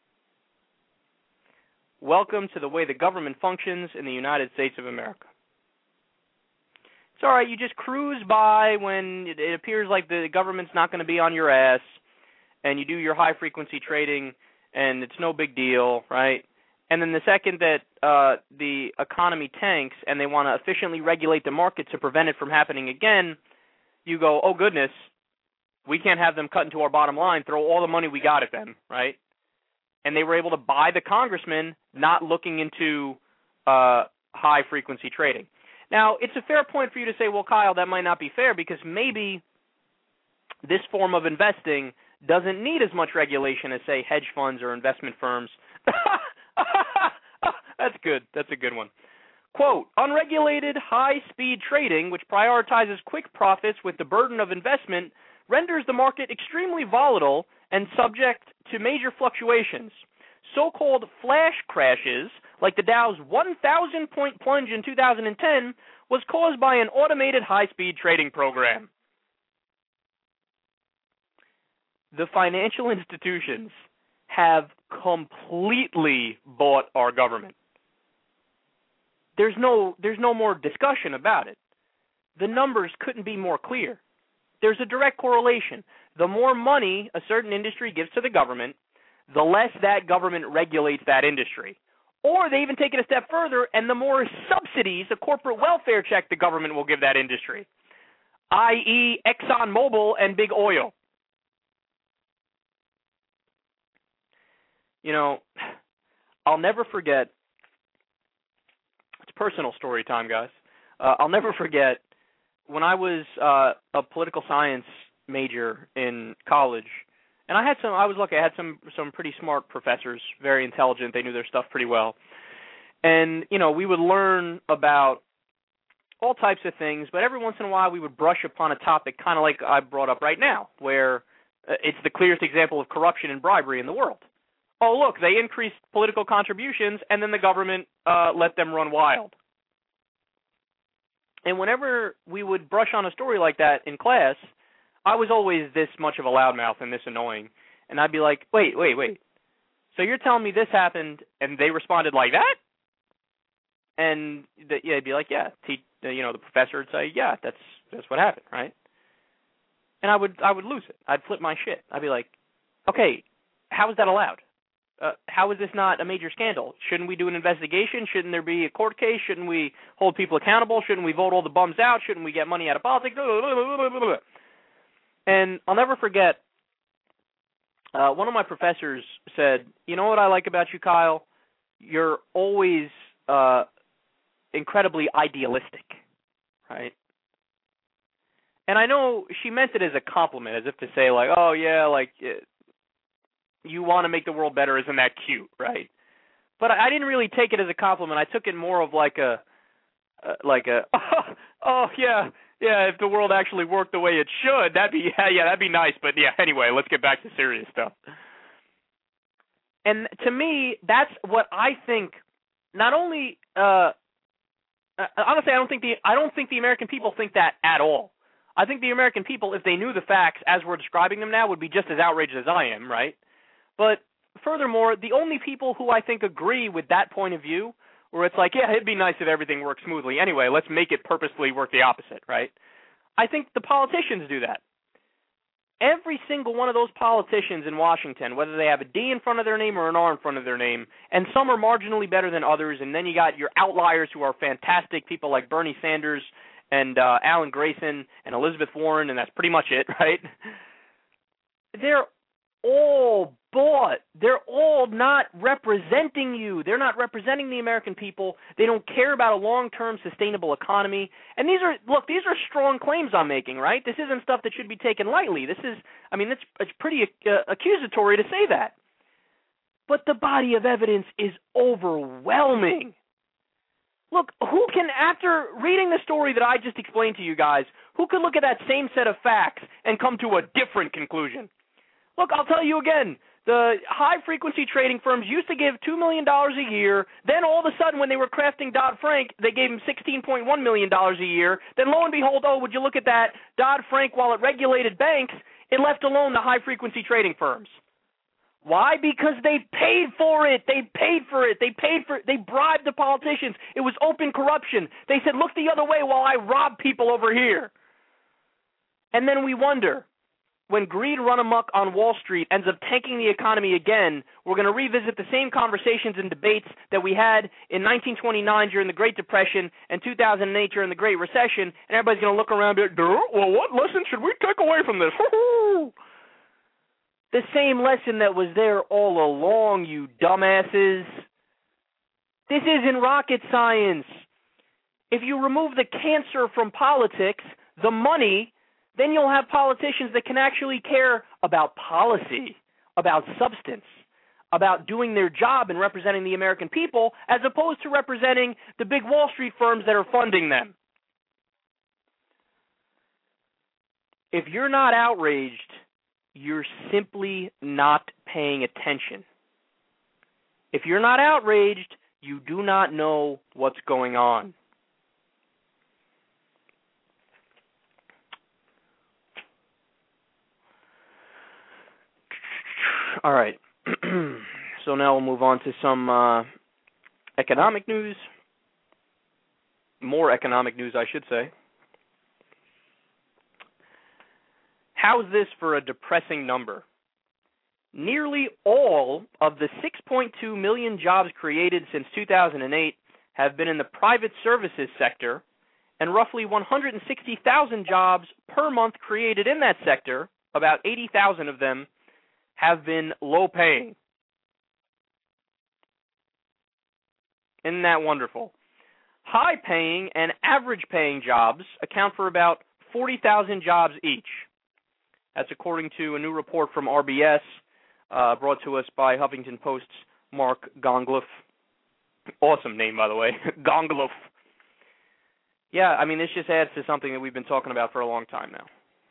Welcome to the way the government functions in the United States of America. It's all right, you just cruise by when it appears like the government's not going to be on your ass, and you do your high-frequency trading, and it's no big deal, right? And then the second that the economy tanks and they want to efficiently regulate the market to prevent it from happening again, you go, oh, goodness, we can't have them cut into our bottom line, throw all the money we got at them, right? And they were able to buy the congressman not looking into high-frequency trading. Now, it's a fair point for you to say, well, Kyle, that might not be fair because maybe this form of investing doesn't need as much regulation as, say, hedge funds or investment firms. That's good. That's a good one. Quote, unregulated high-speed trading, which prioritizes quick profits with the burden of investment, renders the market extremely volatile and subject to major fluctuations. So-called flash crashes, like the Dow's 1,000-point plunge in 2010, was caused by an automated high-speed trading program. The financial institutions have completely bought our government. There's no more discussion about it. the numbers couldn't be more clear. There's a direct correlation. The more money a certain industry gives to the government, the less that government regulates that industry. Or they even take it a step further, and the more subsidies, a corporate welfare check the government will give that industry, i.e. ExxonMobil and big oil. You know, I'll never forget, it's personal story time, guys. I'll never forget when I was a political science major in college, and I was lucky, I had some pretty smart professors, very intelligent, they knew their stuff pretty well. And, you know, we would learn about all types of things, but every once in a while we would brush upon a topic kind of like I brought up right now, where it's the clearest example of corruption and bribery in the world. Oh, look, they increased political contributions, and then the government let them run wild. And whenever we would brush on a story like that in class, I was always this much of a loudmouth and this annoying. And I'd be like, wait. So you're telling me this happened and they responded like that? And they'd be like, yeah. The professor would say, yeah, that's what happened, right? And I would lose it. I'd flip my shit. I'd be like, okay, how is that allowed? How is this not a major scandal? Shouldn't we do an investigation? Shouldn't there be a court case? Shouldn't we hold people accountable? Shouldn't we vote all the bums out? Shouldn't we get money out of politics? And I'll never forget, one of my professors said, you know what I like about you, Kyle? You're always incredibly idealistic, right? And I know she meant it as a compliment, as if to say, like, oh, yeah, like, you want to make the world better, isn't that cute, right? But I didn't really take it as a compliment. I took it more of like a oh yeah, if the world actually worked the way it should, that'd be nice. But yeah, anyway, let's get back to serious stuff. And to me, that's what I think. Not only, honestly, I don't think the American people think that at all. I think the American people, if they knew the facts as we're describing them now, would be just as outraged as I am, right? But furthermore, the only people who I think agree with that point of view, where it's like, yeah, it'd be nice if everything worked smoothly. Anyway, let's make it purposefully work the opposite, right? I think the politicians do that. Every single one of those politicians in Washington, whether they have a D in front of their name or an R in front of their name, and some are marginally better than others, and then you got your outliers who are fantastic, people like Bernie Sanders and Alan Grayson and Elizabeth Warren, and that's pretty much it, right? They're all bought. They're all not representing you. They're not representing the American people. They don't care about a long-term sustainable economy. And these are strong claims I'm making, right? This isn't stuff that should be taken lightly. It's pretty accusatory to say that. But the body of evidence is overwhelming. Look, who can, after reading the story that I just explained to you guys, who could look at that same set of facts and come to a different conclusion? Look, I'll tell you again, the high-frequency trading firms used to give $2 million a year. Then all of a sudden, when they were crafting Dodd-Frank, they gave them $16.1 million a year. Then lo and behold, would you look at that, Dodd-Frank, while it regulated banks, it left alone the high-frequency trading firms. Why? Because they paid for it. They bribed the politicians. It was open corruption. They said, look the other way while I rob people over here. And then we wonder, when greed run amok on Wall Street ends up tanking the economy again, we're going to revisit the same conversations and debates that we had in 1929 during the Great Depression and 2008 during the Great Recession, and everybody's going to look around and be like, well, what lesson should we take away from this? The same lesson that was there all along, you dumbasses. This isn't rocket science. If you remove the cancer from politics, the money, then you'll have politicians that can actually care about policy, about substance, about doing their job and representing the American people, as opposed to representing the big Wall Street firms that are funding them. If you're not outraged, you're simply not paying attention. If you're not outraged, you do not know what's going on. All right. So now we'll move on to some economic news. More economic news, I should say. how's this for a depressing number? Nearly all of the 6.2 million jobs created since 2008 have been in the private services sector, and roughly 160,000 jobs per month created in that sector, about 80,000 of them, have been low-paying. Isn't that wonderful? High-paying and average-paying jobs account for about 40,000 jobs each. That's according to a new report from RBS, brought to us by Huffington Post's Mark Gongloff. Awesome name, by the way. Gongloff. Yeah, I mean, this just adds to something that we've been talking about for a long time now.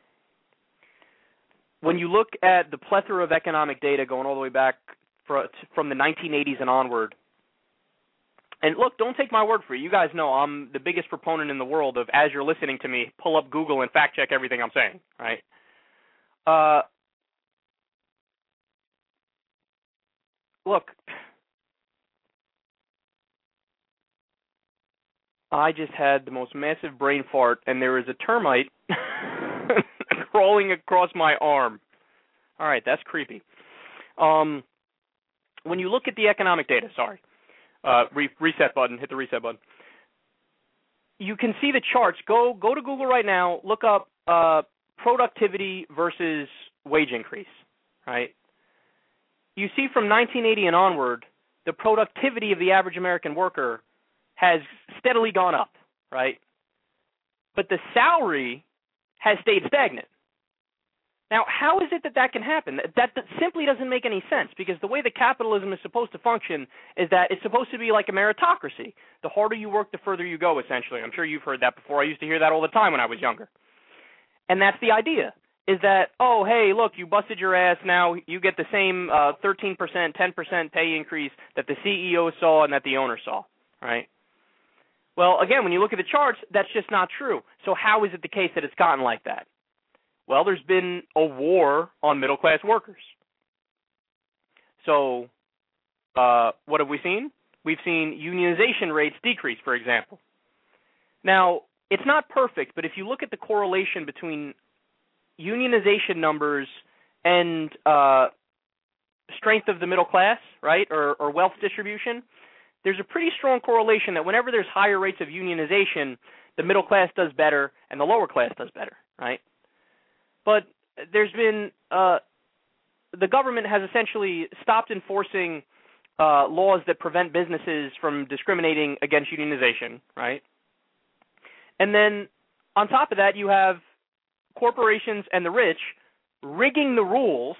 When you look at the plethora of economic data going all the way back from the 1980s and onward, and look, don't take my word for it. You guys know I'm the biggest proponent in the world of, as you're listening to me, pull up Google and fact-check everything I'm saying, right? Look, I just had the most massive brain fart, and there is a termite crawling across my arm. All right, that's creepy. When you look at the economic data, reset button, hit the reset button. You can see the charts. Go to Google right now, look up productivity versus wage increase, right? You see from 1980 and onward, the productivity of the average American worker has steadily gone up, right? But the salary has stayed stagnant. Now, how is it that can happen? That simply doesn't make any sense, because the way that capitalism is supposed to function is that it's supposed to be like a meritocracy. The harder you work, the further you go, essentially. I'm sure you've heard that before. I used to hear that all the time when I was younger. And that's the idea, is that, oh, hey, look, you busted your ass, now you get the same 13%, 10% pay increase that the CEO saw and that the owner saw, right? Well, again, when you look at the charts, that's just not true. So how is it the case that it's gotten like that? Well, there's been a war on middle-class workers. So what have we seen? We've seen unionization rates decrease, for example. Now, it's not perfect, but if you look at the correlation between unionization numbers and strength of the middle class, right, or wealth distribution, there's a pretty strong correlation that whenever there's higher rates of unionization, the middle class does better and the lower class does better, right? But there's been the government has essentially stopped enforcing laws that prevent businesses from discriminating against unionization, right? And then on top of that, you have corporations and the rich rigging the rules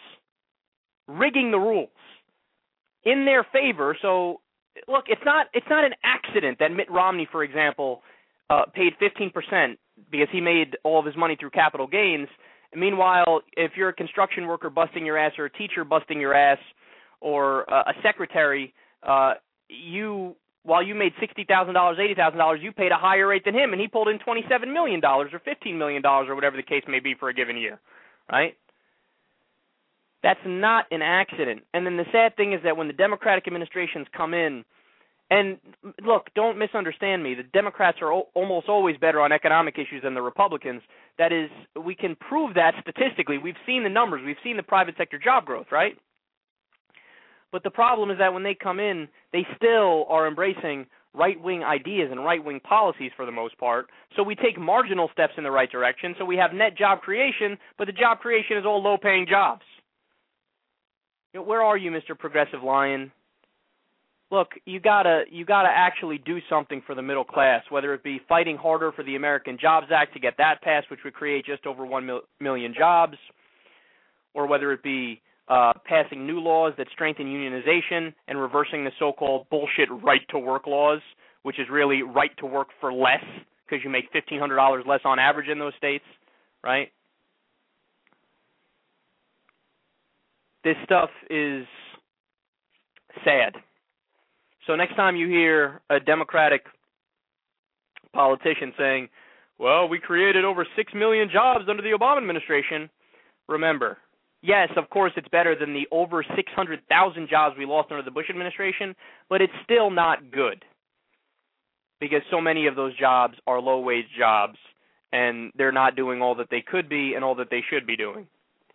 in their favor. So look, it's not an accident that Mitt Romney, for example, paid 15% because he made all of his money through capital gains. Meanwhile, if you're a construction worker busting your ass or a teacher busting your ass or a secretary, while you made $60,000, $80,000, you paid a higher rate than him, and he pulled in $27 million or $15 million or whatever the case may be for a given year, right? That's not an accident. And then the sad thing is that when the Democratic administrations come in, and look, don't misunderstand me, the Democrats are almost always better on economic issues than the Republicans. That is, we can prove that statistically. We've seen the numbers. We've seen the private sector job growth, right? But the problem is that when they come in, they still are embracing right-wing ideas and right-wing policies for the most part. So we take marginal steps in the right direction. So we have net job creation, but the job creation is all low-paying jobs. You know, where are you, Mr. Progressive Lion? Look, you gotta actually do something for the middle class, whether it be fighting harder for the American Jobs Act to get that passed, which would create just over 1 million jobs, or whether it be passing new laws that strengthen unionization and reversing the so-called bullshit right-to-work laws, which is really right to work for less because you make $1,500 less on average in those states, right? This stuff is sad. So next time you hear a Democratic politician saying, well, we created over 6 million jobs under the Obama administration, remember, yes, of course it's better than the over 600,000 jobs we lost under the Bush administration, but it's still not good because so many of those jobs are low-wage jobs, and they're not doing all that they could be and all that they should be doing.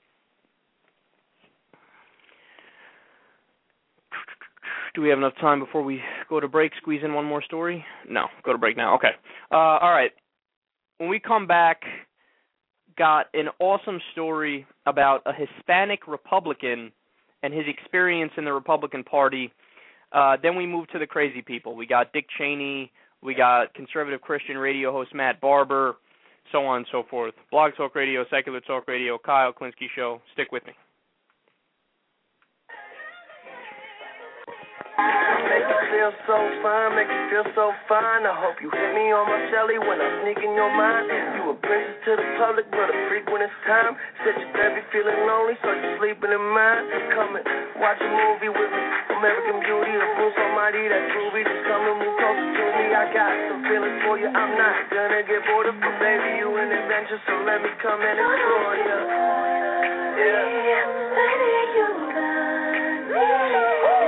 Do we have enough time before we go to break? Squeeze in one more story? No, go to break now. Okay. All right. When we come back, got an awesome story about a Hispanic Republican and his experience in the Republican Party. Then we move to the crazy people. We got Dick Cheney. We got conservative Christian radio host Matt Barber, so on and so forth. Blog Talk Radio, Secular Talk Radio, Kyle Klinsky Show. Stick with me. Make you feel so fine, make you feel so fine. I hope you hit me on my celly when I sneak in your mind. You a princess to the public, but a freak when it's time. Said you baby feeling lonely, so you sleeping in mine. Come and watch a movie with me. American Beauty, or Bruce Almighty, that groovy. Just come and move closer to me. I got some feelings for you. I'm not gonna get bored of, but baby, you an adventure, so let me come and explore you. Yeah. Baby, you got me.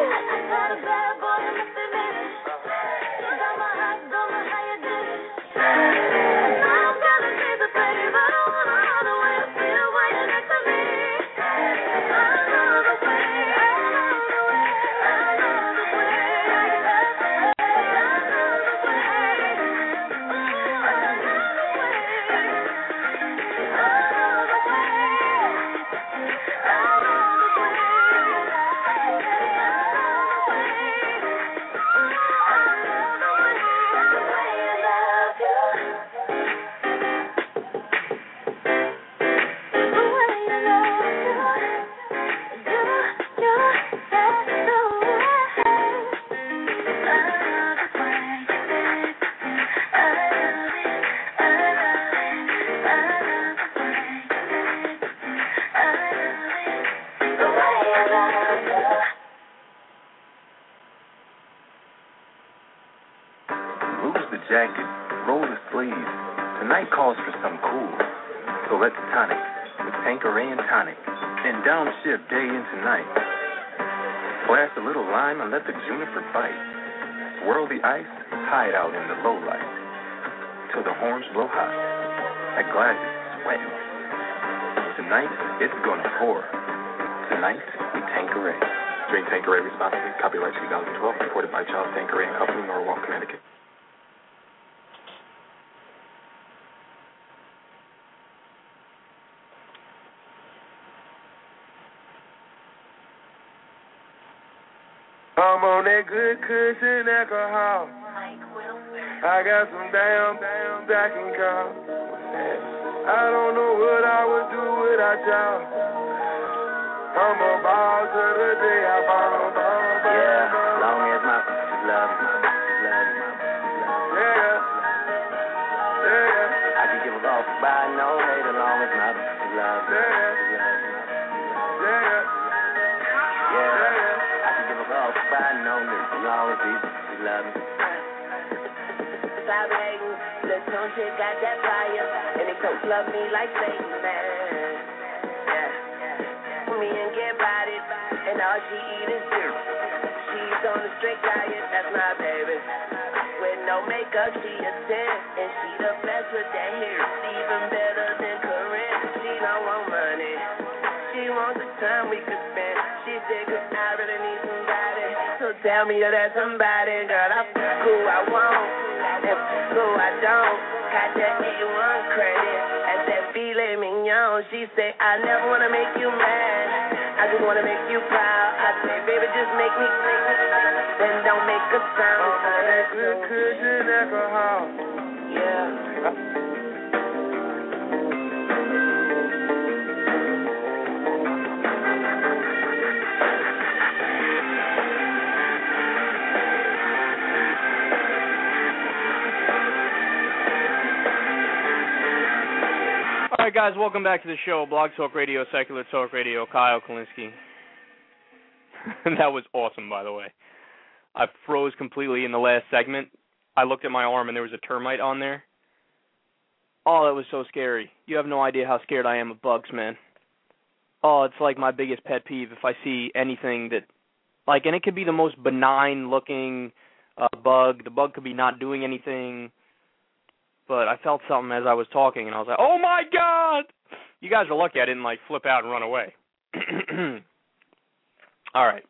Jacket, roll the sleeves. Tonight calls for some cool. So let's tonic with Tanqueray and tonic. And downshift day into night. Blast a little lime and let the juniper bite. Swirl the ice, hide out in the low light. Till the horns blow hot. That glass is sweating. Tonight, it's gonna pour. Tonight, we Tanqueray. Drink Tanqueray responsibly. Copyright 2012. Reported by Charles Tanqueray and Company, Norwalk, Connecticut. I'm on that good cushion alcohol. I got some damn I can call. I don't know what I would do without y'all. I'm a ball to the day I fall. Yeah, long as my bitches love me. Yeah. I can give a fuck by no hate as long as my bitches love me. By no niggas, as long as these bitches love me. Stop hating, the tone shit got that fire, and they coach love me like Satan, man. Yeah. Me and get bodied, and all she eat is dirt. She's on a strict diet, that's my baby. With no makeup, she a 10, and she the best with that hair. Even better than Corinne, she don't want money. She wants the time we could spend. She said, 'cause I really need somebody. So tell me you're that somebody, girl. I fuck who I want, and who I don't. Got that A1 credit, at that filet mignon. She say, I never wanna make you mad, I just wanna make you proud. I say, baby, just make me sing, then don't make a sound. That good cushion alcohol. Yeah. All right, guys, welcome back to the show. Blog Talk Radio, Secular Talk Radio, Kyle Klinsky. That was awesome, by the way. I froze completely in the last segment. I looked at my arm, and there was a termite on there. Oh, that was so scary. You have no idea how scared I am of bugs, man. Oh, it's like my biggest pet peeve if I see anything that, like, and it could be the most benign-looking bug. The bug could be not doing anything. but I felt something as I was talking, and I was like, oh, my God! You guys are lucky I didn't, flip out and run away. All right.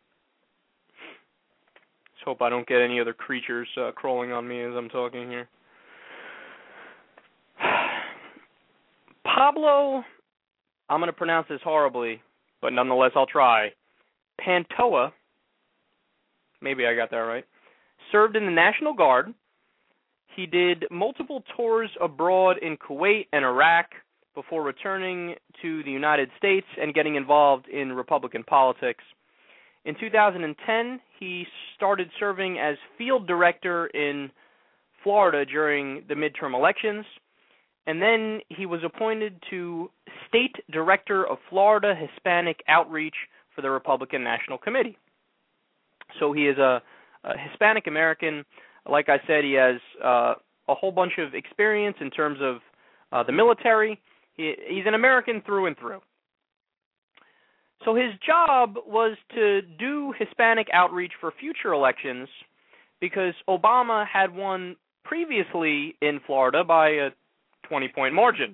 Let's hope I don't get any other creatures crawling on me as I'm talking here. Pablo, I'm going to pronounce this horribly, but nonetheless I'll try. Pantoja, maybe I got that right, served in the National Guard. He did multiple tours abroad in Kuwait and Iraq before returning to the United States and getting involved in Republican politics. In 2010, he started serving as field director in Florida during the midterm elections, and then he was appointed to State Director of Florida Hispanic Outreach for the Republican National Committee. So he is a Hispanic American. Like I said, he has a whole bunch of experience in terms of the military. He's an American through and through. So his job was to do Hispanic outreach for future elections because Obama had won previously in Florida by a 20-point margin.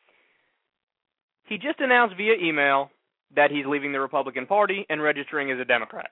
He just announced via email that he's leaving the Republican Party and registering as a Democrat.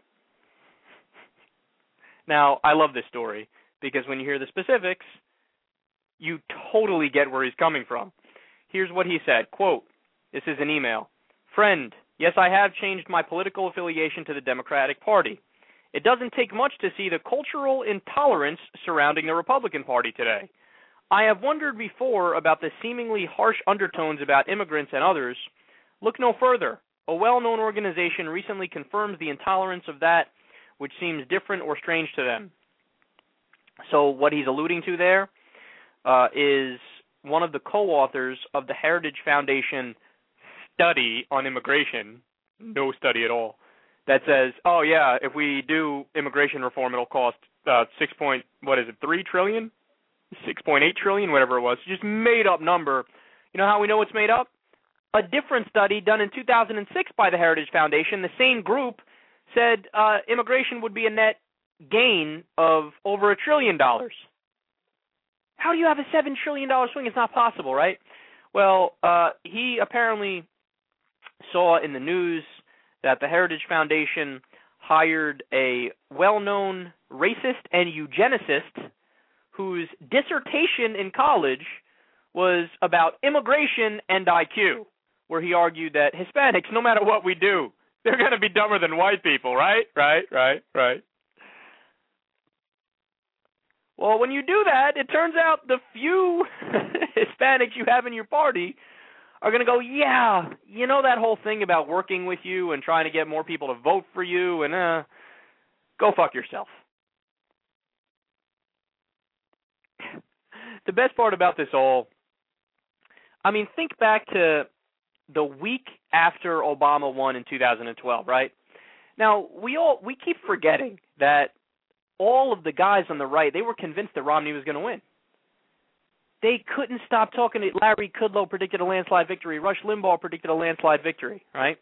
Now, I love this story because when you hear the specifics, you totally get where he's coming from. Here's what he said, quote, this is an email. Friend, yes, I have changed my political affiliation to the Democratic Party. It doesn't take much to see the cultural intolerance surrounding the Republican Party today. I have wondered before about the seemingly harsh undertones about immigrants and others. Look no further. A well-known organization recently confirms the intolerance of that which seems different or strange to them. So what he's alluding to there is one of the co-authors of the Heritage Foundation study on immigration, no study at all, that says, oh yeah, if we do immigration reform, it'll cost 3 trillion? 6.8 trillion, whatever it was, just made up number. You know how we know it's made up? A different study done in 2006 by the Heritage Foundation, the same group said immigration would be a net gain of over $1 trillion. How do you have a $7 trillion swing? It's not possible, right? Well, he apparently saw in the news that the Heritage Foundation hired a well-known racist and eugenicist whose dissertation in college was about immigration and IQ, where he argued that Hispanics, no matter what we do, they're going to be dumber than white people, right? Right. Well, when you do that, it turns out the few Hispanics you have in your party are going to go, yeah, you know that whole thing about working with you and trying to get more people to vote for you, and go fuck yourself. The best part about this all, I mean, think back to the week after Obama won in 2012, right? Now, we keep forgetting that all of the guys on the right, they were convinced that Romney was going to win. They couldn't stop talking. Larry Kudlow predicted a landslide victory. Rush Limbaugh predicted a landslide victory, right?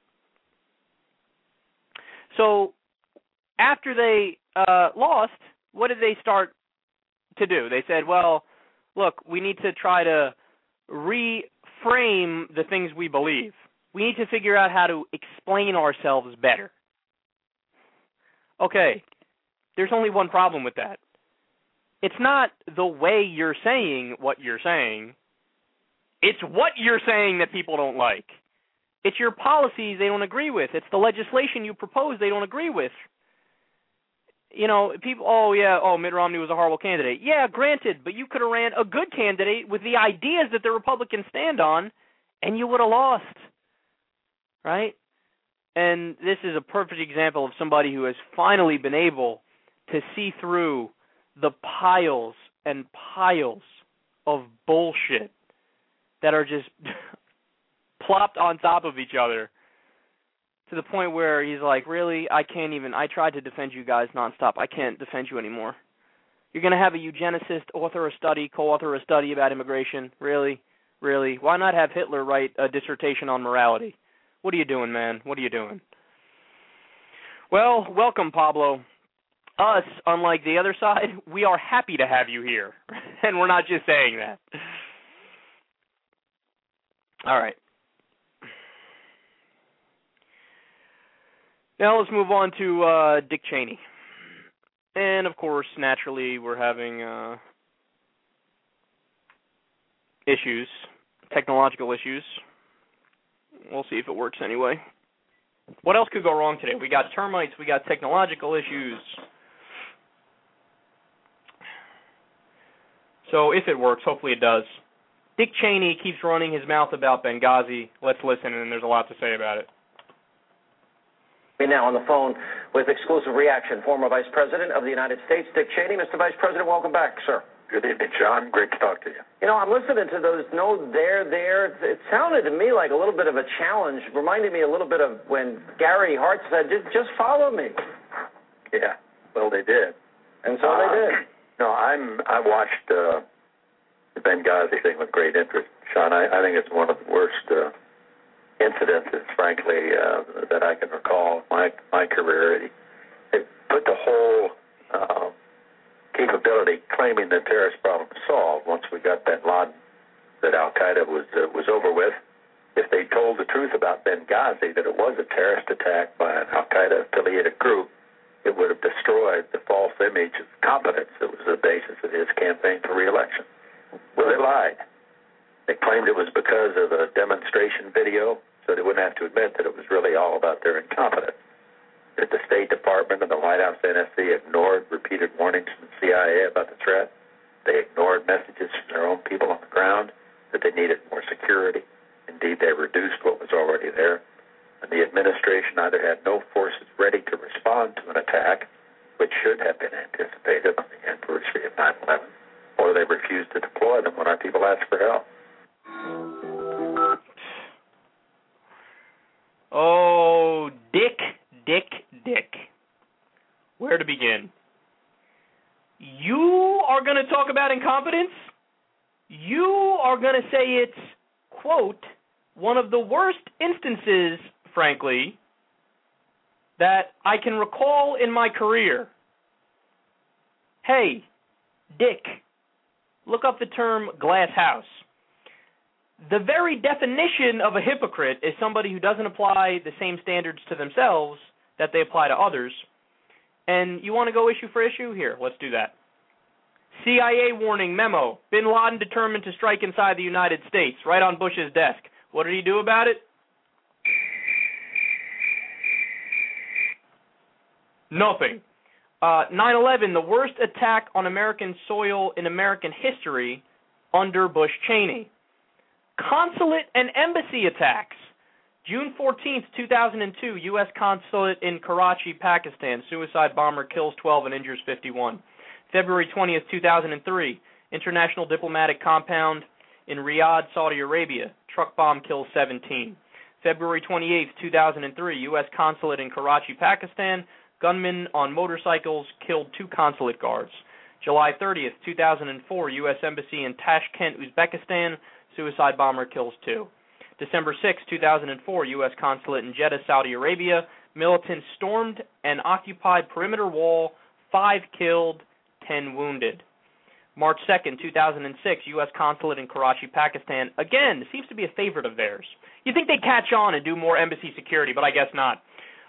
So after they lost, what did they start to do? They said, well, look, we need to try to reframe the things we believe. We need to figure out how to explain ourselves better. Okay, there's only one problem with that. It's not the way you're saying what you're saying. It's what you're saying that people don't like. It's your policies they don't agree with. It's the legislation you propose they don't agree with. You know, people, Mitt Romney was a horrible candidate. Yeah, granted, but you could have ran a good candidate with the ideas that the Republicans stand on, and you would have lost, right? And this is a perfect example of somebody who has finally been able to see through the piles and piles of bullshit that are just plopped on top of each other, to the point where he's like, really, I tried to defend you guys nonstop. I can't defend you anymore. You're going to have a eugenicist co-author a study about immigration? Really? Why not have Hitler write a dissertation on morality? What are you doing, man? What are you doing? Well, welcome, Pablo. us, unlike the other side, we are happy to have you here. And we're not just saying that. All right. Now let's move on to Dick Cheney. And, of course, naturally, we're having issues, technological issues. We'll see if it works anyway. What else could go wrong today? We got termites, we got technological issues. So if it works, hopefully it does. Dick Cheney keeps running his mouth about Benghazi. Let's listen, and there's a lot to say about it. We're now on the phone with exclusive reaction, former Vice President of the United States, Dick Cheney. Mr. Vice President, welcome back, sir. Good evening, John. Great to talk to you. You know, I'm listening to those there. It sounded to me like a little bit of a challenge, reminded me a little bit of when Gary Hart said, just follow me. Yeah, well, they did. And so they did. No, I watched the Benghazi thing with great interest, Sean. I think it's one of the worst incidences, frankly, that I can recall in my career. It put the whole capability, claiming the terrorist problem solved once we got bin Laden, that Al-Qaeda was over with. If they told the truth about Benghazi, that it was a terrorist attack by an Al-Qaeda-affiliated group, it would have destroyed the false image of competence that was the basis of his campaign for re-election. Well, they lied. They claimed it was because of a demonstration video, so they wouldn't have to admit that it was really all about their incompetence. That the State Department and the White House NSC ignored repeated warnings from the CIA about the threat. They ignored messages from their own people on the ground that they needed more security. Indeed, they reduced what was already there. And the administration either had no forces ready to respond to an attack, which should have been anticipated on the anniversary of 9/11, or they refused to deploy them when our people asked for help. Oh, Dick. Where to begin? You are going to talk about incompetence? You are going to say it's, quote, one of the worst instances, frankly, that I can recall in my career. Hey, Dick, look up the term glass house. The very definition of a hypocrite is somebody who doesn't apply the same standards to themselves that they apply to others. And you want to go issue for issue? Here, let's do that. CIA warning memo. Bin Laden determined to strike inside the United States, right on Bush's desk. What did he do about it? Nothing. 9/11, the worst attack on American soil in American history under Bush Cheney. Consulate and embassy attacks. June 14th, 2002, U.S. consulate in Karachi, Pakistan. Suicide bomber kills 12 and injures 51. February 20th, 2003, international diplomatic compound in Riyadh, Saudi Arabia. Truck bomb kills 17. February 28th, 2003, U.S. consulate in Karachi, Pakistan. Gunmen on motorcycles killed 2 consulate guards. July 30th, 2004, U.S. Embassy in Tashkent, Uzbekistan. Suicide bomber kills 2. December 6, 2004, U.S. consulate in Jeddah, Saudi Arabia. Militants stormed and occupied perimeter wall. 5 killed, 10 wounded. March 2nd, 2006, U.S. consulate in Karachi, Pakistan. Again, seems to be a favorite of theirs. You'd think they'd catch on and do more embassy security, but I guess not.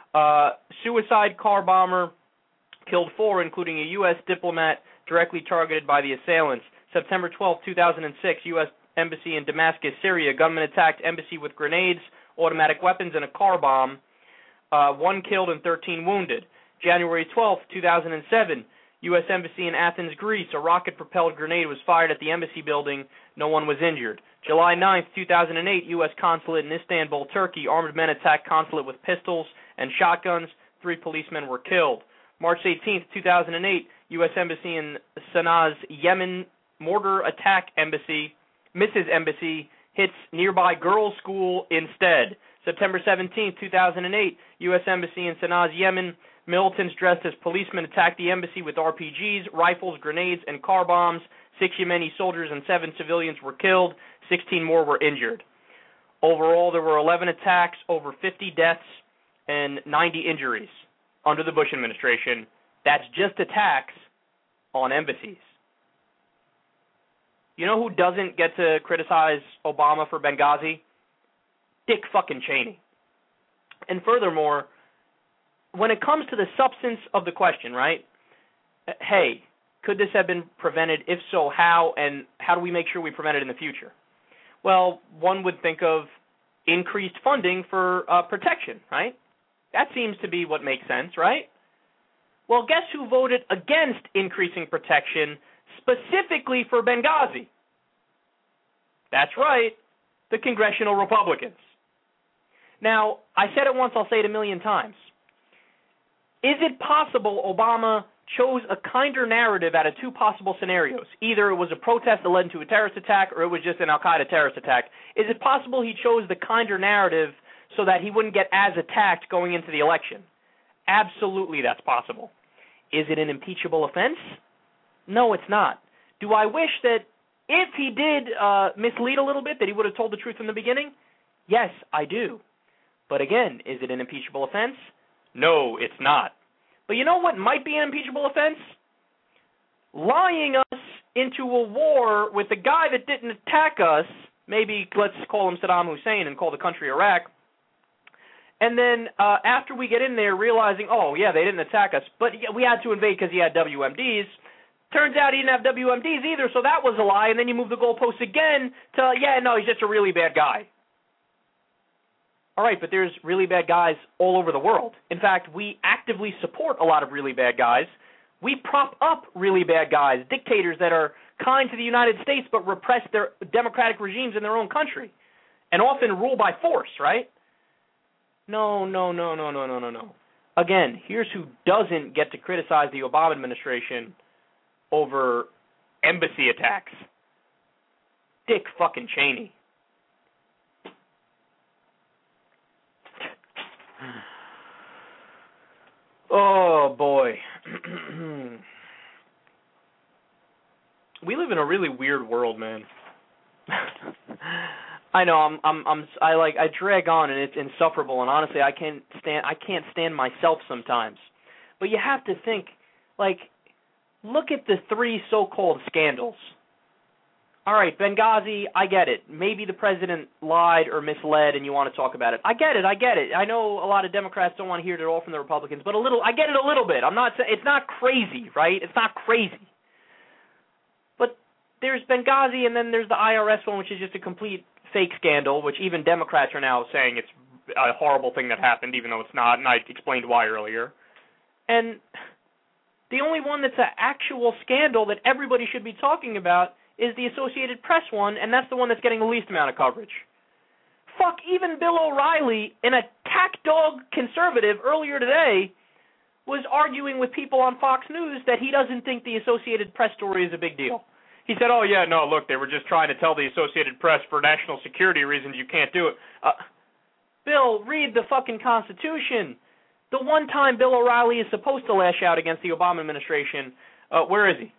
Suicide car bomber killed 4, including a U.S. diplomat directly targeted by the assailants. September 12, 2006, U.S. Embassy in Damascus, Syria. Gunmen attacked embassy with grenades, automatic weapons, and a car bomb. 1 killed and 13 wounded. January 12, 2007, U.S. Embassy in Athens, Greece. A rocket-propelled grenade was fired at the embassy building. No one was injured. July 9, 2008, U.S. consulate in Istanbul, Turkey. Armed men attacked consulate with pistols and shotguns. 3 policemen were killed. March 18, 2008, U.S. Embassy in Sana'a, Yemen. Mortar attack embassy. Mrs. Embassy hits nearby girls' school instead. September 17, 2008, U.S. Embassy in Sana'a, Yemen. Militants dressed as policemen attacked the embassy with RPGs, rifles, grenades, and car bombs. 6 Yemeni soldiers and 7 civilians were killed. 16 more were injured. Overall, there were 11 attacks, over 50 deaths, and 90 injuries under the Bush administration That's just a tax on embassies. You know who doesn't get to criticize Obama for Benghazi? Dick fucking Cheney. And furthermore, when it comes to the substance of the question, right? Hey, could this have been prevented? If so, how? And how do we make sure we prevent it in the future? Well, one would think of increased funding for protection, right? That seems to be what makes sense, right? Well, guess who voted against increasing protection specifically for Benghazi? That's right, the congressional Republicans. Now, I said it once, I'll say it a million times. Is it possible Obama chose a kinder narrative out of two possible scenarios? Either it was a protest that led into a terrorist attack, or it was just an Al-Qaeda terrorist attack. Is it possible he chose the kinder narrative so that he wouldn't get as attacked going into the election? Absolutely, that's possible. Is it an impeachable offense? No, it's not. Do I wish that if he did mislead a little bit, that he would have told the truth from the beginning? Yes, I do. But again, is it an impeachable offense? No, it's not. But you know what might be an impeachable offense? Lying us into a war with a guy that didn't attack us, maybe let's call him Saddam Hussein and call the country Iraq, and then after we get in there realizing, oh yeah, they didn't attack us, but we had to invade because he had WMDs. Turns out he didn't have WMDs either, so that was a lie, and then you move the goalposts again to, yeah, no, he's just a really bad guy. All right, but there's really bad guys all over the world. In fact, we actively support a lot of really bad guys. We prop up really bad guys, dictators that are kind to the United States but repress their democratic regimes in their own country and often rule by force, right? No. Again, here's who doesn't get to criticize the Obama administration over embassy attacks. Dick fucking Cheney. Oh boy. We live in a really weird world, man. I know I drag on and it's insufferable, and honestly I can't stand myself sometimes. But you have to think, like, look at the three so-called scandals. All right, Benghazi, I get it. Maybe the president lied or misled and you want to talk about it. I get it. I know a lot of Democrats don't want to hear it at all from the Republicans, but I get it a little bit. I'm not saying it's not crazy, right? It's not crazy. But there's Benghazi, and then there's the IRS one, which is just a complete fake scandal, which even Democrats are now saying it's a horrible thing that happened, even though it's not, and I explained why earlier. And the only one that's an actual scandal that everybody should be talking about is the Associated Press one, and that's the one that's getting the least amount of coverage. Fuck, even Bill O'Reilly, an attack dog conservative earlier today, was arguing with people on Fox News that he doesn't think the Associated Press story is a big deal. He said, oh yeah, no, look, they were just trying to tell the Associated Press for national security reasons you can't do it. Bill, read the fucking Constitution. The one time Bill O'Reilly is supposed to lash out against the Obama administration, where is he?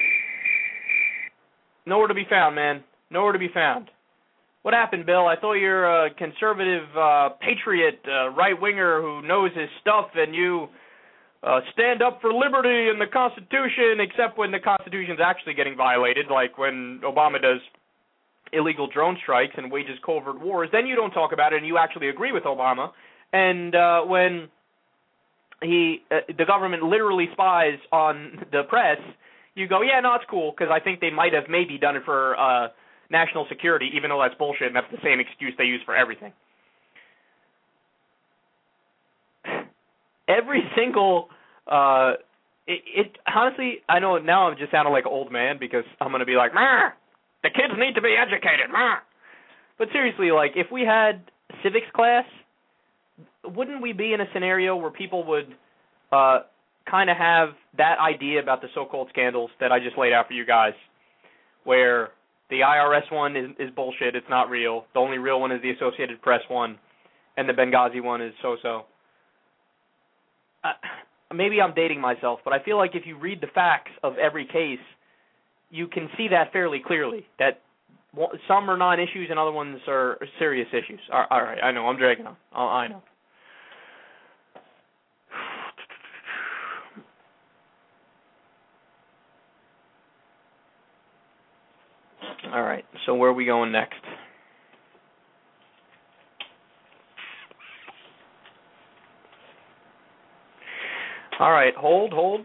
Nowhere to be found, man. Nowhere to be found. What happened, Bill? I thought you're a conservative patriot, right-winger who knows his stuff, and you stand up for liberty and the Constitution, except when the Constitution's actually getting violated, like when Obama does illegal drone strikes and wages covert wars. Then you don't talk about it, and you actually agree with Obama. And when the government literally spies on the press, you go, yeah, no, it's cool, because I think they might have maybe done it for national security, even though that's bullshit, and that's the same excuse they use for everything. Every single, honestly, I know now I'm just sounding like an old man, because I'm going to be like, the kids need to be educated, But seriously, like, if we had civics class, wouldn't we be in a scenario where people would kind of have that idea about the so-called scandals that I just laid out for you guys, where the IRS one is bullshit, it's not real, the only real one is the Associated Press one, and the Benghazi one is so-so. Maybe I'm dating myself, but I feel like if you read the facts of every case, you can see that fairly clearly, that some are non-issues and other ones are serious issues. All right, I know, I'm dragging on. I know. So where are we going next? All right, hold.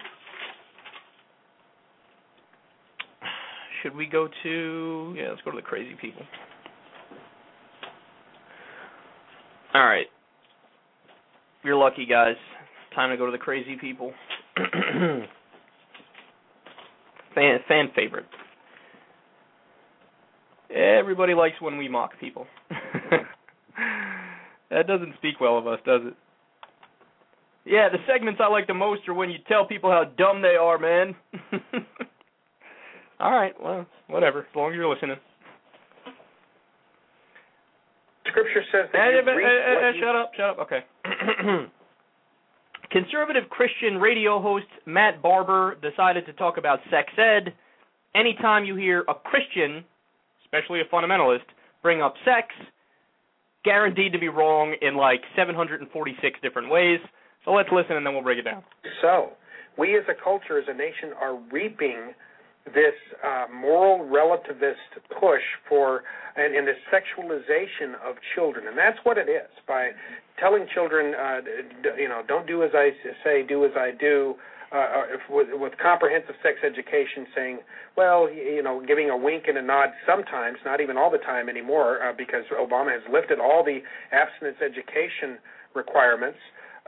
Should we go to... Yeah, let's go to the crazy people. All right. You're lucky, guys. Time to go to the crazy people. Fan favorite. Everybody likes when we mock people. That doesn't speak well of us, does it? Yeah, the segments I like the most are when you tell people how dumb they are, man. All right, well, whatever, as long as you're listening. Scripture says that Shut up, okay. Conservative Christian radio host Matt Barber decided to talk about sex ed. Anytime you hear a Christian, especially a fundamentalist, bring up sex, guaranteed to be wrong in like 746 different ways. So let's listen and then we'll break it down. So, we as a culture, as a nation, are reaping this moral relativist push for and this sexualization of children, and that's what it is. By telling children, don't do as I say, do as I do, with comprehensive sex education, saying, well, giving a wink and a nod sometimes, not even all the time anymore, because Obama has lifted all the abstinence education requirements.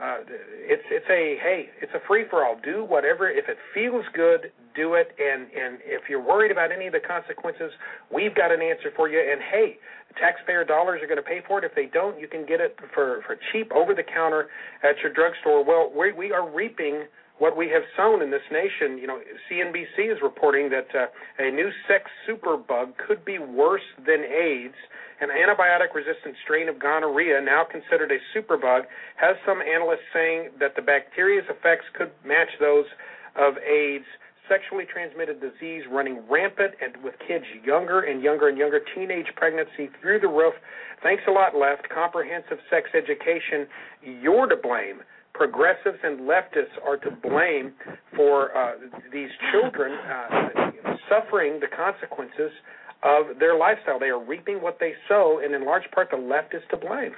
It's a free-for-all. Do whatever. If it feels good, do it. And if you're worried about any of the consequences, we've got an answer for you. And, hey, taxpayer dollars are going to pay for it. If they don't, you can get it for cheap over-the-counter at your drugstore. Well, we are reaping what we have sown in this nation. CNBC is reporting that a new sex superbug could be worse than AIDS. An antibiotic-resistant strain of gonorrhea, now considered a superbug, has some analysts saying that the bacteria's effects could match those of AIDS. Sexually transmitted disease running rampant and with kids younger and younger and younger. Teenage pregnancy through the roof. Thanks a lot, left. Comprehensive sex education, you're to blame. Progressives and leftists are to blame for these children suffering the consequences of their lifestyle. They are reaping what they sow, and in large part, the left is to blame.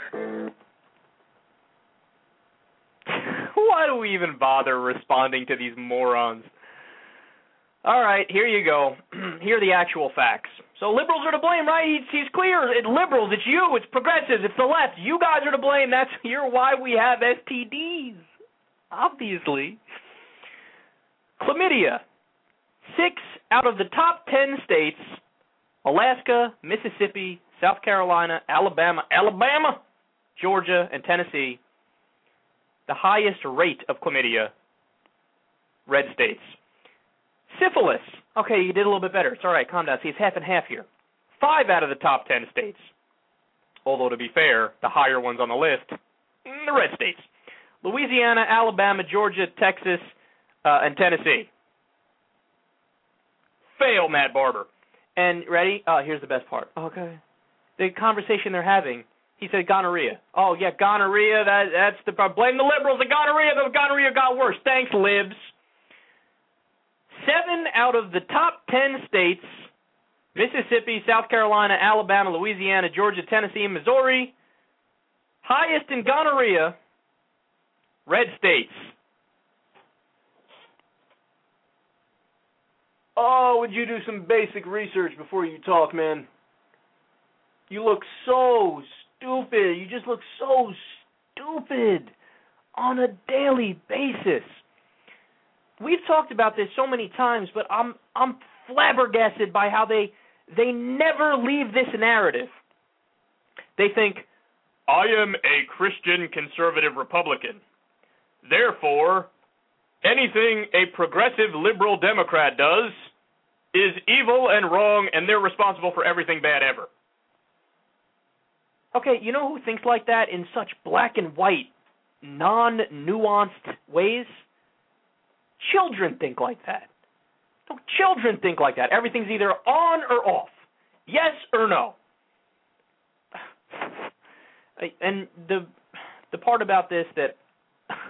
Why do we even bother responding to these morons? All right, here you go. Here are the actual facts. So liberals are to blame, right? He's clear. It's liberals. It's you. It's progressives. It's the left. You guys are to blame. You're why we have STDs, obviously. Chlamydia. 6 out of the top 10 states, Alaska, Mississippi, South Carolina, Alabama, Georgia, and Tennessee, the highest rate of chlamydia, red states. Syphilis. Okay, you did a little bit better. It's all right. Calm down. See, it's half and half here. 5 out of the top 10 states. Although, to be fair, the higher ones on the list, the red states. Louisiana, Alabama, Georgia, Texas, and Tennessee. Fail, Matt Barber. And, ready? Here's the best part. Okay. The conversation they're having, he said gonorrhea. Oh, yeah, gonorrhea, that's the problem. Blame the liberals. The gonorrhea got worse. Thanks, libs. 7 out of the top 10 states, Mississippi, South Carolina, Alabama, Louisiana, Georgia, Tennessee, and Missouri, highest in gonorrhea, red states. Oh, would you do some basic research before you talk, man? You look so stupid. You just look so stupid on a daily basis. We've talked about this so many times, but I'm flabbergasted by how they never leave this narrative. They think, I am a Christian conservative Republican. Therefore, anything a progressive liberal Democrat does is evil and wrong, and they're responsible for everything bad ever. Okay, you know who thinks like that in such black and white, non-nuanced ways? Children think like that. No, children think like that. Everything's either on or off. Yes or no. And the part about this that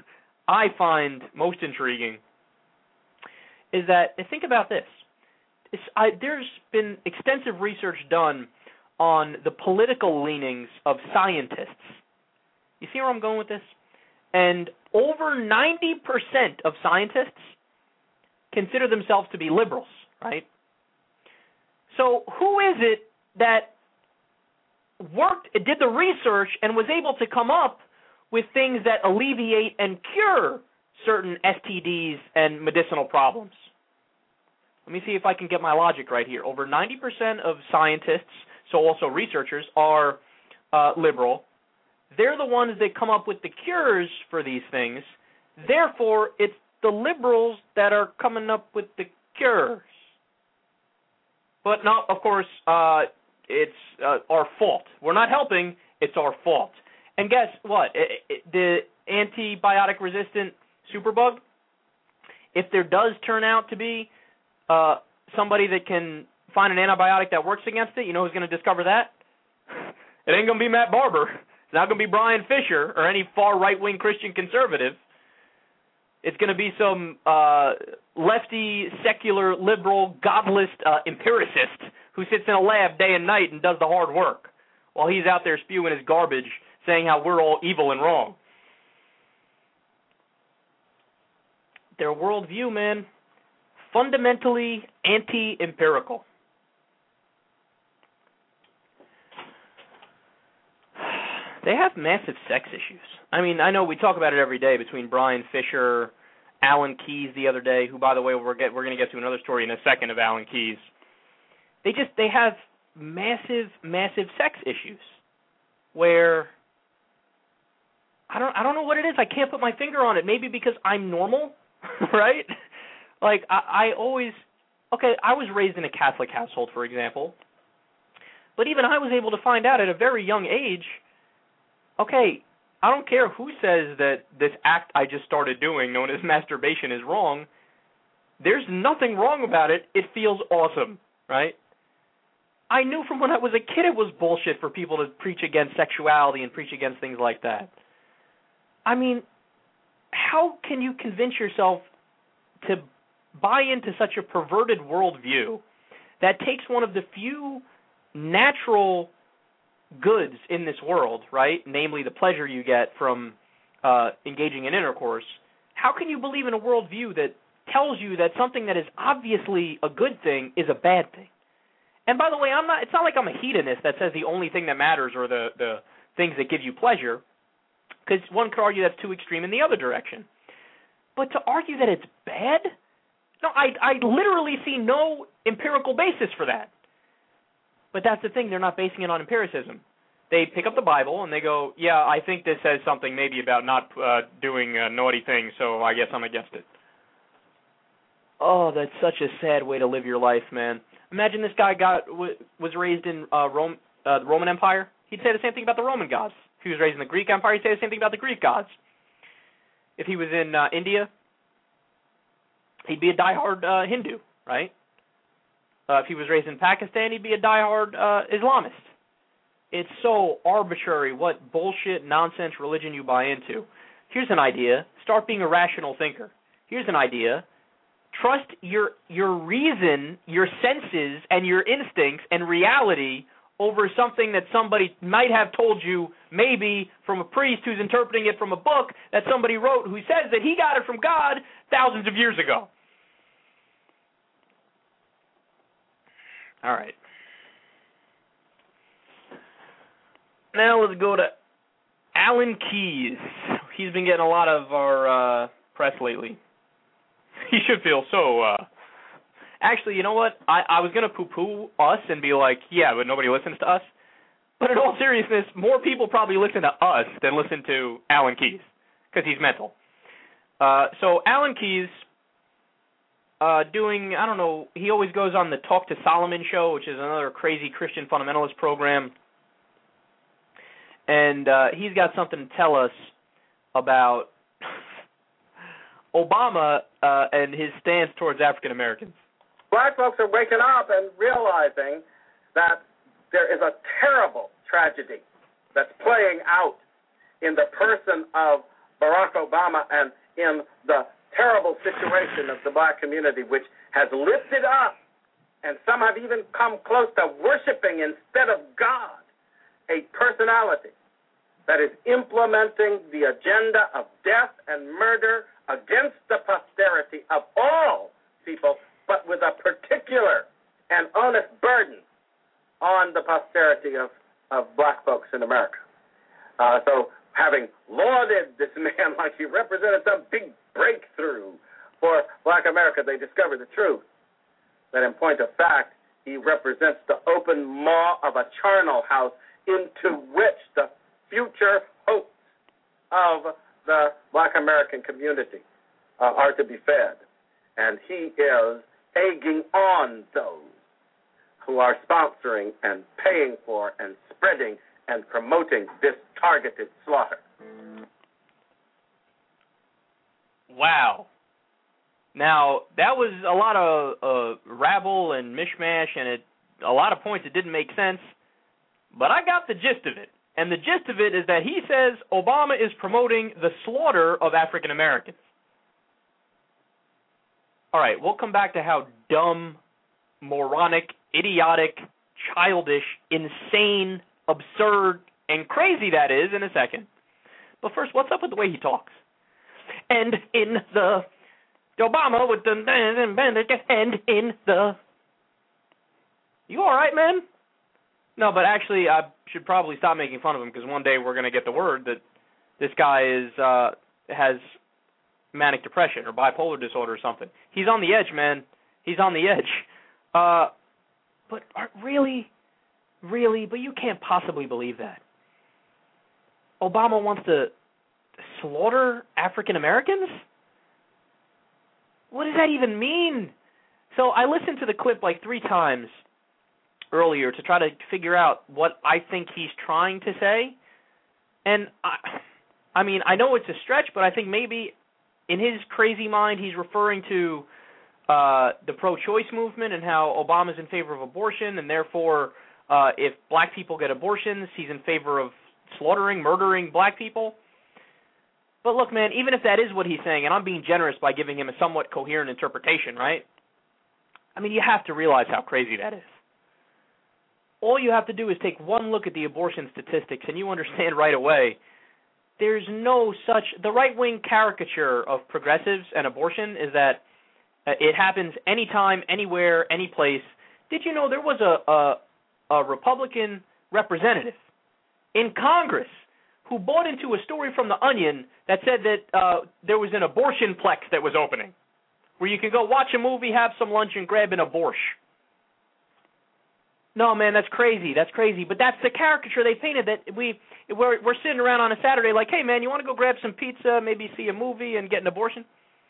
I find most intriguing is that, think about this. there's been extensive research done on the political leanings of scientists. You see where I'm going with this? And over 90% of scientists consider themselves to be liberals, right? So who is it that did the research and was able to come up with things that alleviate and cure certain STDs and medicinal problems? Let me see if I can get my logic right here. Over 90% of scientists, so also researchers, are liberal. They're the ones that come up with the cures for these things. Therefore, it's the liberals that are coming up with the cures. But no, of course, it's our fault. We're not helping. It's our fault. And guess what? The antibiotic-resistant superbug, if there does turn out to be somebody that can find an antibiotic that works against it, you know who's going to discover that? It ain't going to be Matt Barber. It's not going to be Brian Fisher or any far right-wing Christian conservative. It's going to be some lefty, secular, liberal, godless empiricist who sits in a lab day and night and does the hard work while he's out there spewing his garbage, saying how we're all evil and wrong. Their worldview, man, fundamentally anti-empirical. They have massive sex issues. I mean, I know we talk about it every day between Brian Fisher, Alan Keyes the other day, who, by the way, we're going to get to another story in a second of Alan Keyes. They have massive, massive sex issues where I don't know what it is. I can't put my finger on it. Maybe because I'm normal, right? Like I was raised in a Catholic household, for example, but even I was able to find out at a very young age. Okay, I don't care who says that this act I just started doing, known as masturbation, is wrong. There's nothing wrong about it. It feels awesome, right? I knew from when I was a kid it was bullshit for people to preach against sexuality and preach against things like that. I mean, how can you convince yourself to buy into such a perverted worldview that takes one of the few natural goods in this world, right, namely the pleasure you get from engaging in intercourse? How can you believe in a worldview that tells you that something that is obviously a good thing is a bad thing? And by the way, it's not like I'm a hedonist that says the only thing that matters are the things that give you pleasure, because one could argue that's too extreme in the other direction. But to argue that it's bad? No, I literally see no empirical basis for that. But that's the thing, they're not basing it on empiricism. They pick up the Bible and they go, yeah, I think this says something maybe about not doing naughty things, so I guess I'm against it. Oh, that's such a sad way to live your life, man. Imagine this guy was raised in the Roman Empire. He'd say the same thing about the Roman gods. If he was raised in the Greek Empire, he'd say the same thing about the Greek gods. If he was in India, he'd be a diehard Hindu, right? If he was raised in Pakistan, he'd be a diehard Islamist. It's so arbitrary what bullshit, nonsense religion you buy into. Here's an idea. Start being a rational thinker. Here's an idea. Trust your reason, your senses, and your instincts and reality over something that somebody might have told you, maybe from a priest who's interpreting it from a book that somebody wrote who says that he got it from God thousands of years ago. All right. Now let's go to Alan Keyes. He's been getting a lot of our press lately. He should feel so... Actually, you know what? I was going to poo-poo us and be like, yeah, but nobody listens to us. But in all seriousness, more people probably listen to us than listen to Alan Keyes, because he's mental. So Alan Keyes... doing, I don't know, he always goes on the Talk to Solomon show, which is another crazy Christian fundamentalist program. And he's got something to tell us about Obama and his stance towards African Americans. Black folks are waking up and realizing that there is a terrible tragedy that's playing out in the person of Barack Obama and in the terrible situation of the black community, which has lifted up and some have even come close to worshiping instead of God a personality that is implementing the agenda of death and murder against the posterity of all people, but with a particular and honest burden on the posterity of black folks in America. So having lauded this man like he represented some big breakthrough for black America, they discovered the truth, that in point of fact, he represents the open maw of a charnel house into which the future hopes of the black American community are to be fed. And he is egging on those who are sponsoring and paying for and spreading and promoting this targeted slaughter. Wow. Now, that was a lot of rabble and mishmash, and a lot of points that didn't make sense, but I got the gist of it. And the gist of it is that he says Obama is promoting the slaughter of African Americans. All right, we'll come back to how dumb, moronic, idiotic, childish, insane, absurd, and crazy that is in a second. But first, what's up with the way he talks? And in the Obama with the and in the. You all right, man? No, but actually, I should probably stop making fun of him because one day we're going to get the word that this guy has manic depression or bipolar disorder or something. He's on the edge, man. He's on the edge. But really, but you can't possibly believe that. Obama wants to slaughter African Americans? What does that even mean? So I listened to the clip like 3 times earlier to try to figure out what I think he's trying to say. And I mean, I know it's a stretch, but I think maybe in his crazy mind he's referring to the pro-choice movement and how Obama's in favor of abortion, and therefore if black people get abortions, he's in favor of slaughtering, murdering black people. But look, man, even if that is what he's saying, and I'm being generous by giving him a somewhat coherent interpretation, right? I mean, you have to realize how crazy that is. All you have to do is take one look at the abortion statistics, and you understand right away there's no such... The right-wing caricature of progressives and abortion is that it happens anytime, anywhere, any place. Did you know there was a Republican representative in Congress who bought into a story from The Onion that said that there was an abortion plex that was opening, where you can go watch a movie, have some lunch, and grab an abortion? No, man, that's crazy. That's crazy. But that's the caricature they painted, that we're sitting around on a Saturday like, hey, man, you want to go grab some pizza, maybe see a movie, and get an abortion?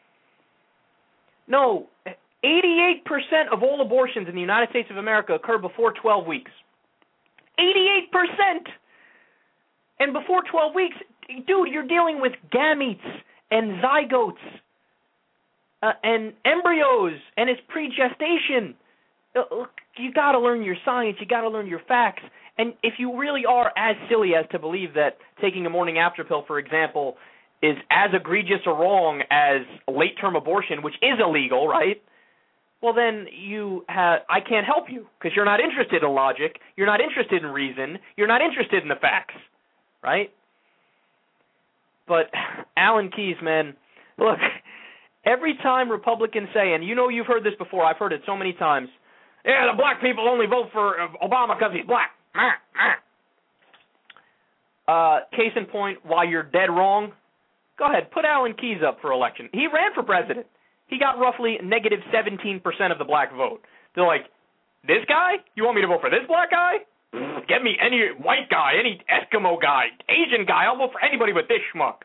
No, 88% of all abortions in the United States of America occur before 12 weeks. 88%! And before 12 weeks, dude, you're dealing with gametes and zygotes and embryos, and it's pre-gestation. You got to learn your science. You got to learn your facts. And if you really are as silly as to believe that taking a morning after pill, for example, is as egregious or wrong as late-term abortion, which is illegal, right? Well, then I can't help you because you're not interested in logic. You're not interested in reason. You're not interested in the facts, right? But Alan Keyes, man, look, every time Republicans say, and you know you've heard this before, I've heard it so many times, yeah, the black people only vote for Obama because he's black. Case in point, why you're dead wrong, go ahead, put Alan Keyes up for election. He ran for president. He got roughly negative 17% of the black vote. They're like, this guy? You want me to vote for this black guy? Get me any white guy, any Eskimo guy, Asian guy. I'll vote for anybody but this schmuck.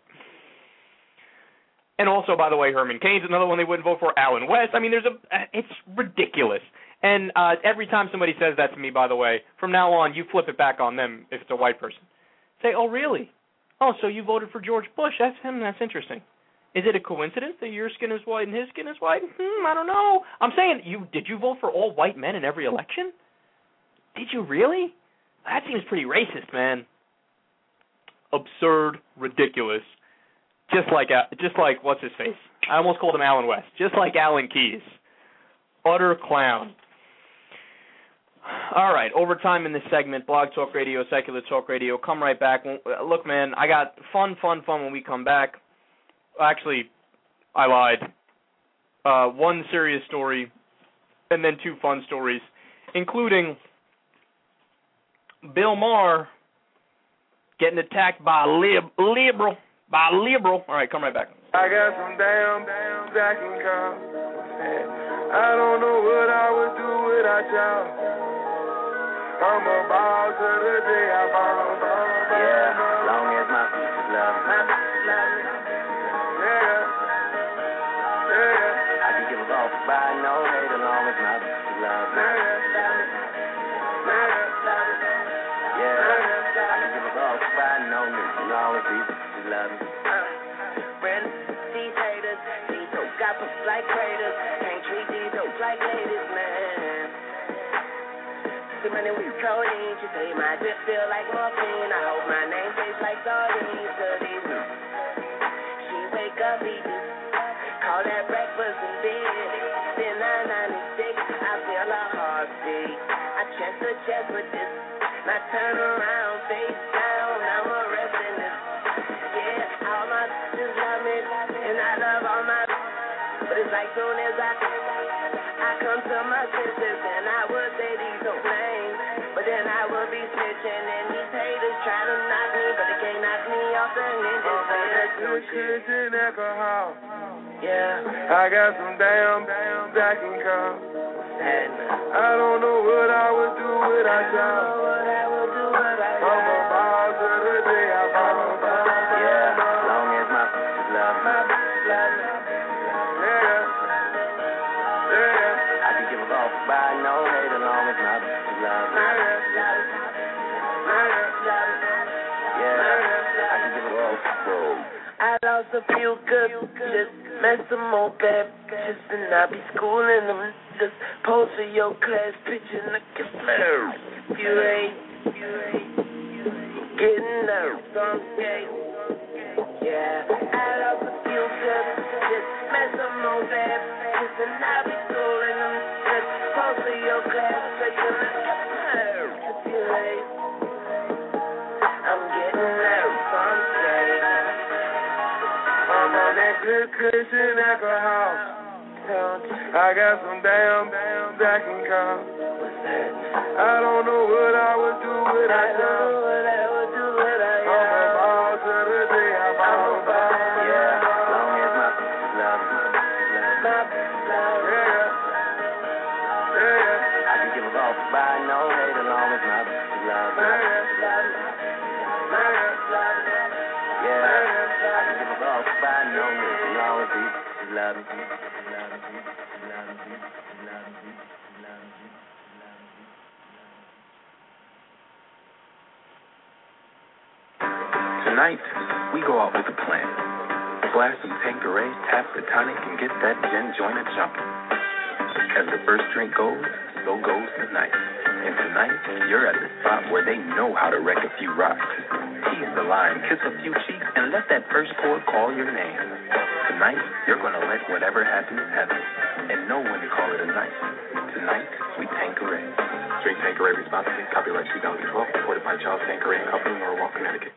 And also, by the way, Herman Cain's another one they wouldn't vote for. Alan West. I mean, it's ridiculous. And every time somebody says that to me, by the way, from now on, you flip it back on them if it's a white person. Say, oh, really? Oh, so you voted for George Bush. That's him. That's interesting. Is it a coincidence that your skin is white and his skin is white? I don't know. I'm saying, did you vote for all white men in every election? Did you really? That seems pretty racist, man. Absurd, ridiculous. Just like what's his face? I almost called him Alan West. Just like Alan Keyes. Utter clown. All right, overtime in this segment, Blog Talk Radio, Secular Talk Radio. Come right back. Look, man, I got fun when we come back. Actually, I lied. One serious story and then two fun stories, including Bill Maher getting attacked by a liberal. All right, come right back. I got some damn backing car. I don't know what I would do without y'all. I'm about to the day I follow. Yeah, long as my sisters love me. Yeah. I can give a fuck by no hate as long as my sisters love me. Yeah, I can give a fuck by no news as long as these sisters love me. These haters, these hoes got us like traitors. Can't treat these hoes like ladies, man. Too many we codeine, she say my drip feel like morphine. I hope my name tastes like sardines to these news. She wake up eating, call that breakfast in bed. Then 996, I feel a heartbeat. I chest to chest with this, now turn around, face down, I'm arresting this. Yeah, all my sisters love me, and I love all my. But it's like soon as I come to my sisters, and I would say these old names, but then I would be snitching, and these haters try to knock me, but they can't knock me off the hinges. Good kids in alcohol. Yeah, I got some damn backing car. I don't know what I would do without y'all. I'm about to the day I follow. Yeah, long as my sisters love me. I can give a fuck by no hate as long as my sisters love me. Yeah, I can give a fuck. I lost a few good, just met some more bad bitches, and I be schooling them. Just post for your class picture, and I can smell. You ain't getting nerves on skate. Yeah, I lost a few good, just met some more bad bitches, and I be schooling them. Just post for your class picture, and I can smell. You ain't. I'm getting nerves on skate. I'm on that good cushion alcohol. I got some damn backing car. I don't know what I would do without y'all. I'm about to the day I follow. Yeah, long as my sisters love me. Yeah. I can give a fuck by no hate as long as my sisters love me. Yeah, I can give a fuck by no news as long as these sisters love me. Tonight, we go out with a plan. Blast some Tanqueray, tap the tonic, and get that gin joint jumping. As the first drink goes, so goes the night. And tonight, you're at the spot where they know how to wreck a few rocks. Tease the line, kiss a few cheeks, and let that first pour call your name. Tonight, you're gonna let whatever happens happen, and know when to call it a night. Tonight, we Tanqueray. Drink Tanqueray responsibly. Copyright 2012. Reported by Charles Tanqueray and Company, Norwalk, Connecticut.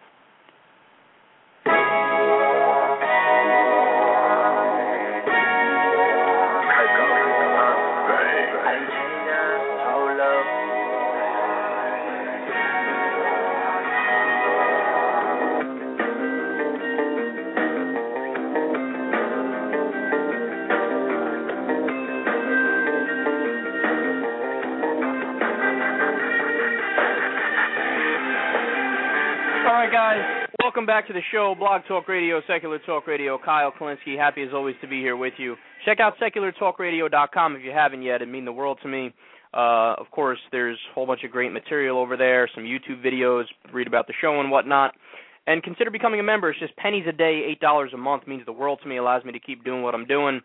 Welcome back to the show, Blog Talk Radio, Secular Talk Radio. Kyle Kulinski, happy as always to be here with you. Check out seculartalkradio.com if you haven't yet. It'd mean the world to me. Of course, there's a whole bunch of great material over there, some YouTube videos, read about the show and whatnot. And consider becoming a member. It's just pennies a day, $8 a month, means the world to me, allows me to keep doing what I'm doing.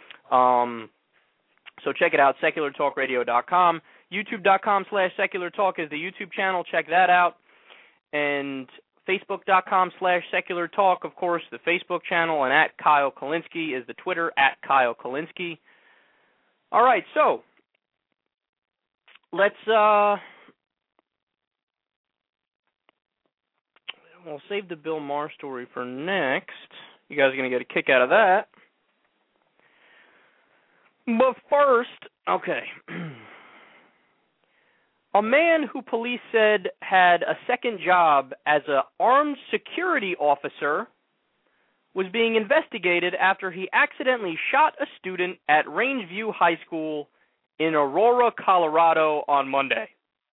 So check it out, seculartalkradio.com. YouTube.com/seculartalk is the YouTube channel. Check that out. And Facebook.com/seculartalk, of course, the Facebook channel, and at Kyle Kulinski is the Twitter, at Kyle Kulinski. All right, so Let's we'll save the Bill Maher story for next. You guys are going to get a kick out of that. But first, okay. A man who police said had a second job as an armed security officer was being investigated after he accidentally shot a student at Rangeview High School in Aurora, Colorado on Monday.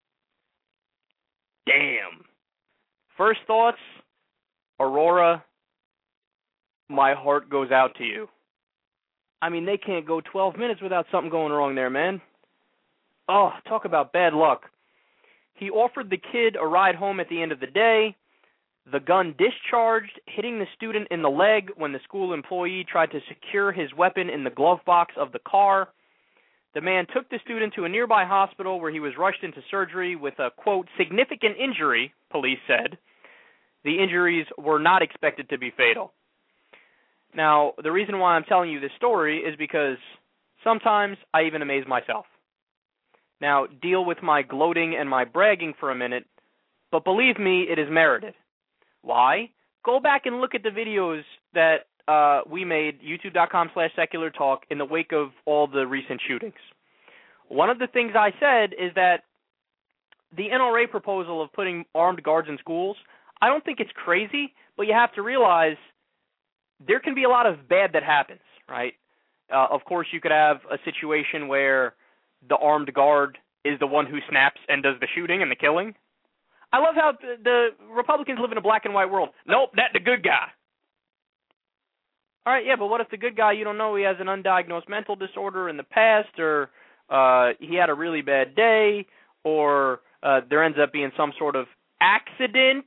Damn. First thoughts, Aurora, my heart goes out to you. I mean, they can't go 12 minutes without something going wrong there, man. Oh, talk about bad luck. He offered the kid a ride home at the end of the day. The gun discharged, hitting the student in the leg when the school employee tried to secure his weapon in the glove box of the car. The man took the student to a nearby hospital where he was rushed into surgery with a, quote, significant injury, police said. The injuries were not expected to be fatal. Now, the reason why I'm telling you this story is because sometimes I even amaze myself. Now, deal with my gloating and my bragging for a minute, but believe me, it is merited. Why? Go back and look at the videos that we made, youtube.com/secular talk, in the wake of all the recent shootings. One of the things I said is that the NRA proposal of putting armed guards in schools, I don't think it's crazy, but you have to realize there can be a lot of bad that happens, right? Of course, you could have a situation where the armed guard is the one who snaps and does the shooting and the killing. I love how the Republicans live in a black and white world. Nope, that's the good guy. All right, yeah, but what if the good guy, you don't know, he has an undiagnosed mental disorder in the past, or he had a really bad day, or there ends up being some sort of accident?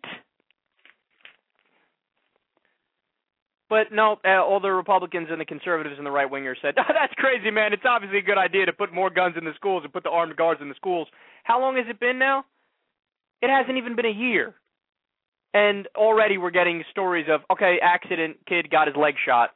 But no, all the Republicans and the conservatives and the right-wingers said, oh, that's crazy, man. It's obviously a good idea to put more guns in the schools and put the armed guards in the schools. How long has it been now? It hasn't even been a year. And already we're getting stories of, okay, accident, kid got his leg shot.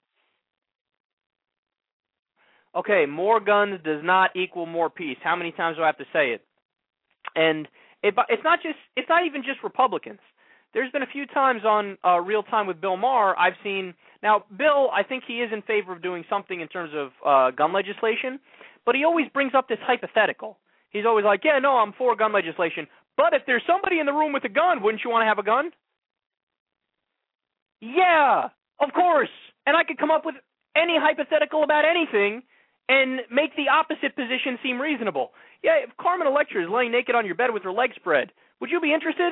Okay, more guns does not equal more peace. How many times do I have to say it? And it's not even just Republicans. There's been a few times on Real Time with Bill Maher I've seen. Now, Bill, I think he is in favor of doing something in terms of gun legislation, but he always brings up this hypothetical. He's always like, yeah, no, I'm for gun legislation, but if there's somebody in the room with a gun, wouldn't you want to have a gun? Yeah, of course. And I could come up with any hypothetical about anything and make the opposite position seem reasonable. Yeah, if Carmen Electra is laying naked on your bed with her legs spread, would you be interested?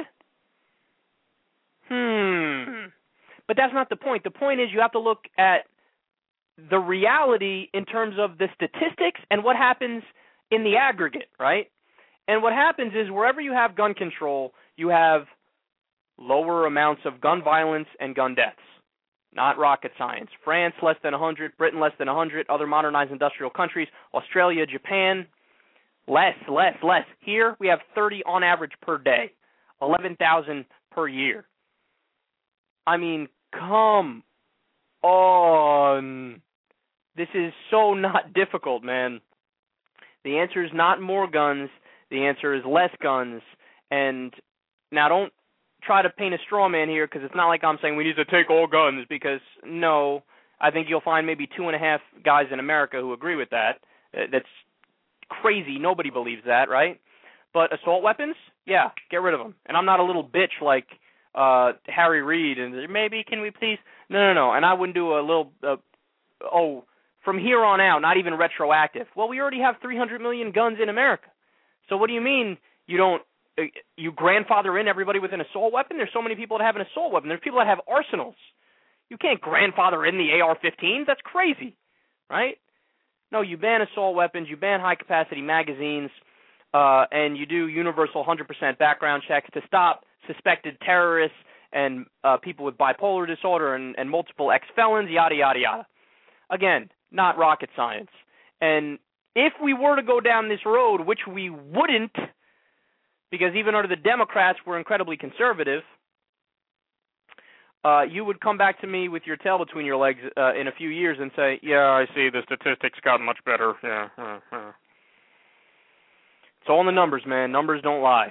But that's not the point. The point is you have to look at the reality in terms of the statistics and what happens in the aggregate, right? And what happens is wherever you have gun control, you have lower amounts of gun violence and gun deaths. Not rocket science. France, less than 100. Britain, less than 100. Other modernized industrial countries. Australia, Japan, less. Here, we have 30 on average per day. 11,000 per year. I mean, come on. This is so not difficult, man. The answer is not more guns. The answer is less guns. And now don't try to paint a straw man here, because it's not like I'm saying we need to take all guns, because no, I think you'll find maybe 2.5 guys in America who agree with that. That's crazy. Nobody believes that, right? But assault weapons, yeah, get rid of them. And I'm not a little bitch like Harry Reid, and maybe can we please? No. And I wouldn't do a little, from here on out, not even retroactive. Well, we already have 300 million guns in America. So what do you mean you grandfather in everybody with an assault weapon? There's so many people that have an assault weapon. There's people that have arsenals. You can't grandfather in the AR-15s. That's crazy, right? No, you ban assault weapons, you ban high-capacity magazines, and you do universal 100% background checks to stop suspected terrorists and people with bipolar disorder and multiple ex-felons, yada, yada, yada. Again, not rocket science. And if we were to go down this road, which we wouldn't, because even under the Democrats we're incredibly conservative, you would come back to me with your tail between your legs in a few years and say, yeah, I see, the statistics got much better. Yeah. It's all in the numbers, man. Numbers don't lie.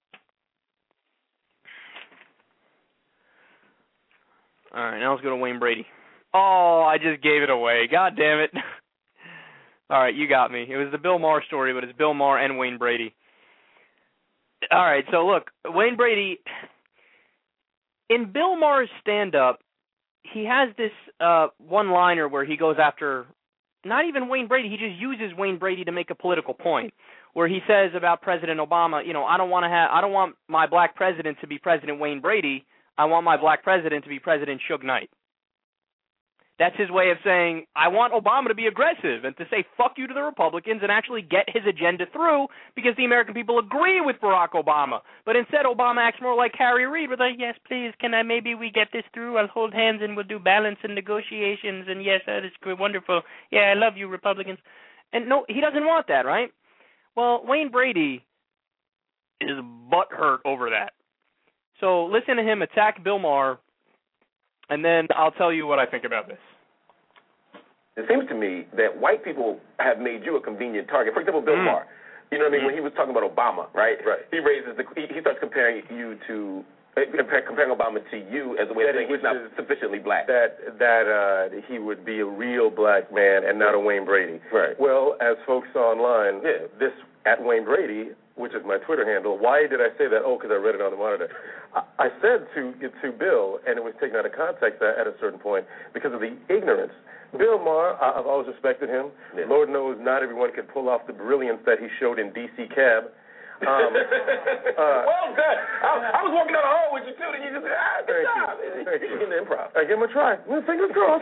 All right, now let's go to Wayne Brady. Oh, I just gave it away. God damn it. All right, you got me. It was the Bill Maher story, but it's Bill Maher and Wayne Brady. All right, so look, Wayne Brady, in Bill Maher's stand-up, he has this one-liner where he goes after not even Wayne Brady. He just uses Wayne Brady to make a political point, where he says about President Obama, I don't want my black president to be President Wayne Brady. I want my black president to be President Suge Knight. That's his way of saying, I want Obama to be aggressive and to say fuck you to the Republicans and actually get his agenda through because the American people agree with Barack Obama. But instead, Obama acts more like Harry Reid, with like, yes, please, maybe we get this through? I'll hold hands and we'll do balance and negotiations, and yes, that is good, wonderful. Yeah, I love you, Republicans. And no, he doesn't want that, right? Well, Wayne Brady is butthurt over that. So listen to him attack Bill Maher, and then I'll tell you what I think about this. It seems to me that white people have made you a convenient target. For example, Bill Maher. You know what I mean? When he was talking about Obama, right? He starts comparing you to comparing Obama to you as a way of saying he's not sufficiently black. That he would be a real black man and not a Wayne Brady. Right. Well, as folks saw online, this at Wayne Brady, which is my Twitter handle. Why did I say that? Oh, because I read it on the monitor. I said to Bill, and it was taken out of context at a certain point because of the ignorance. Bill Maher, I've always respected him. Yeah. Lord knows not everyone could pull off the brilliance that he showed in DC Cab. Well done. I was walking down the hall with you, too, and you just said, good job. Thank you. In the improv. I give him a try. Fingers crossed.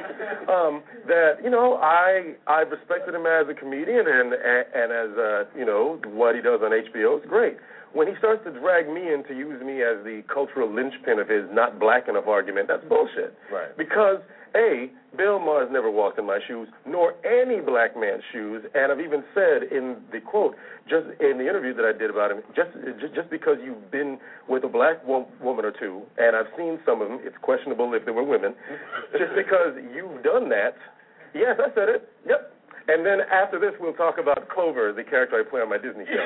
I've respected him as a comedian and as, what he does on HBO is great. When he starts to drag me in to use me as the cultural linchpin of his not black enough argument, that's bullshit. Right. Because, A, Bill Maher's never walked in my shoes, nor any black man's shoes, and I've even said in the quote, just in the interview that I did about him, just because you've been with a black woman or two, and I've seen some of them, it's questionable if they were women, just because you've done that, yes, I said it, yep. And then after this, we'll talk about Clover, the character I play on my Disney show.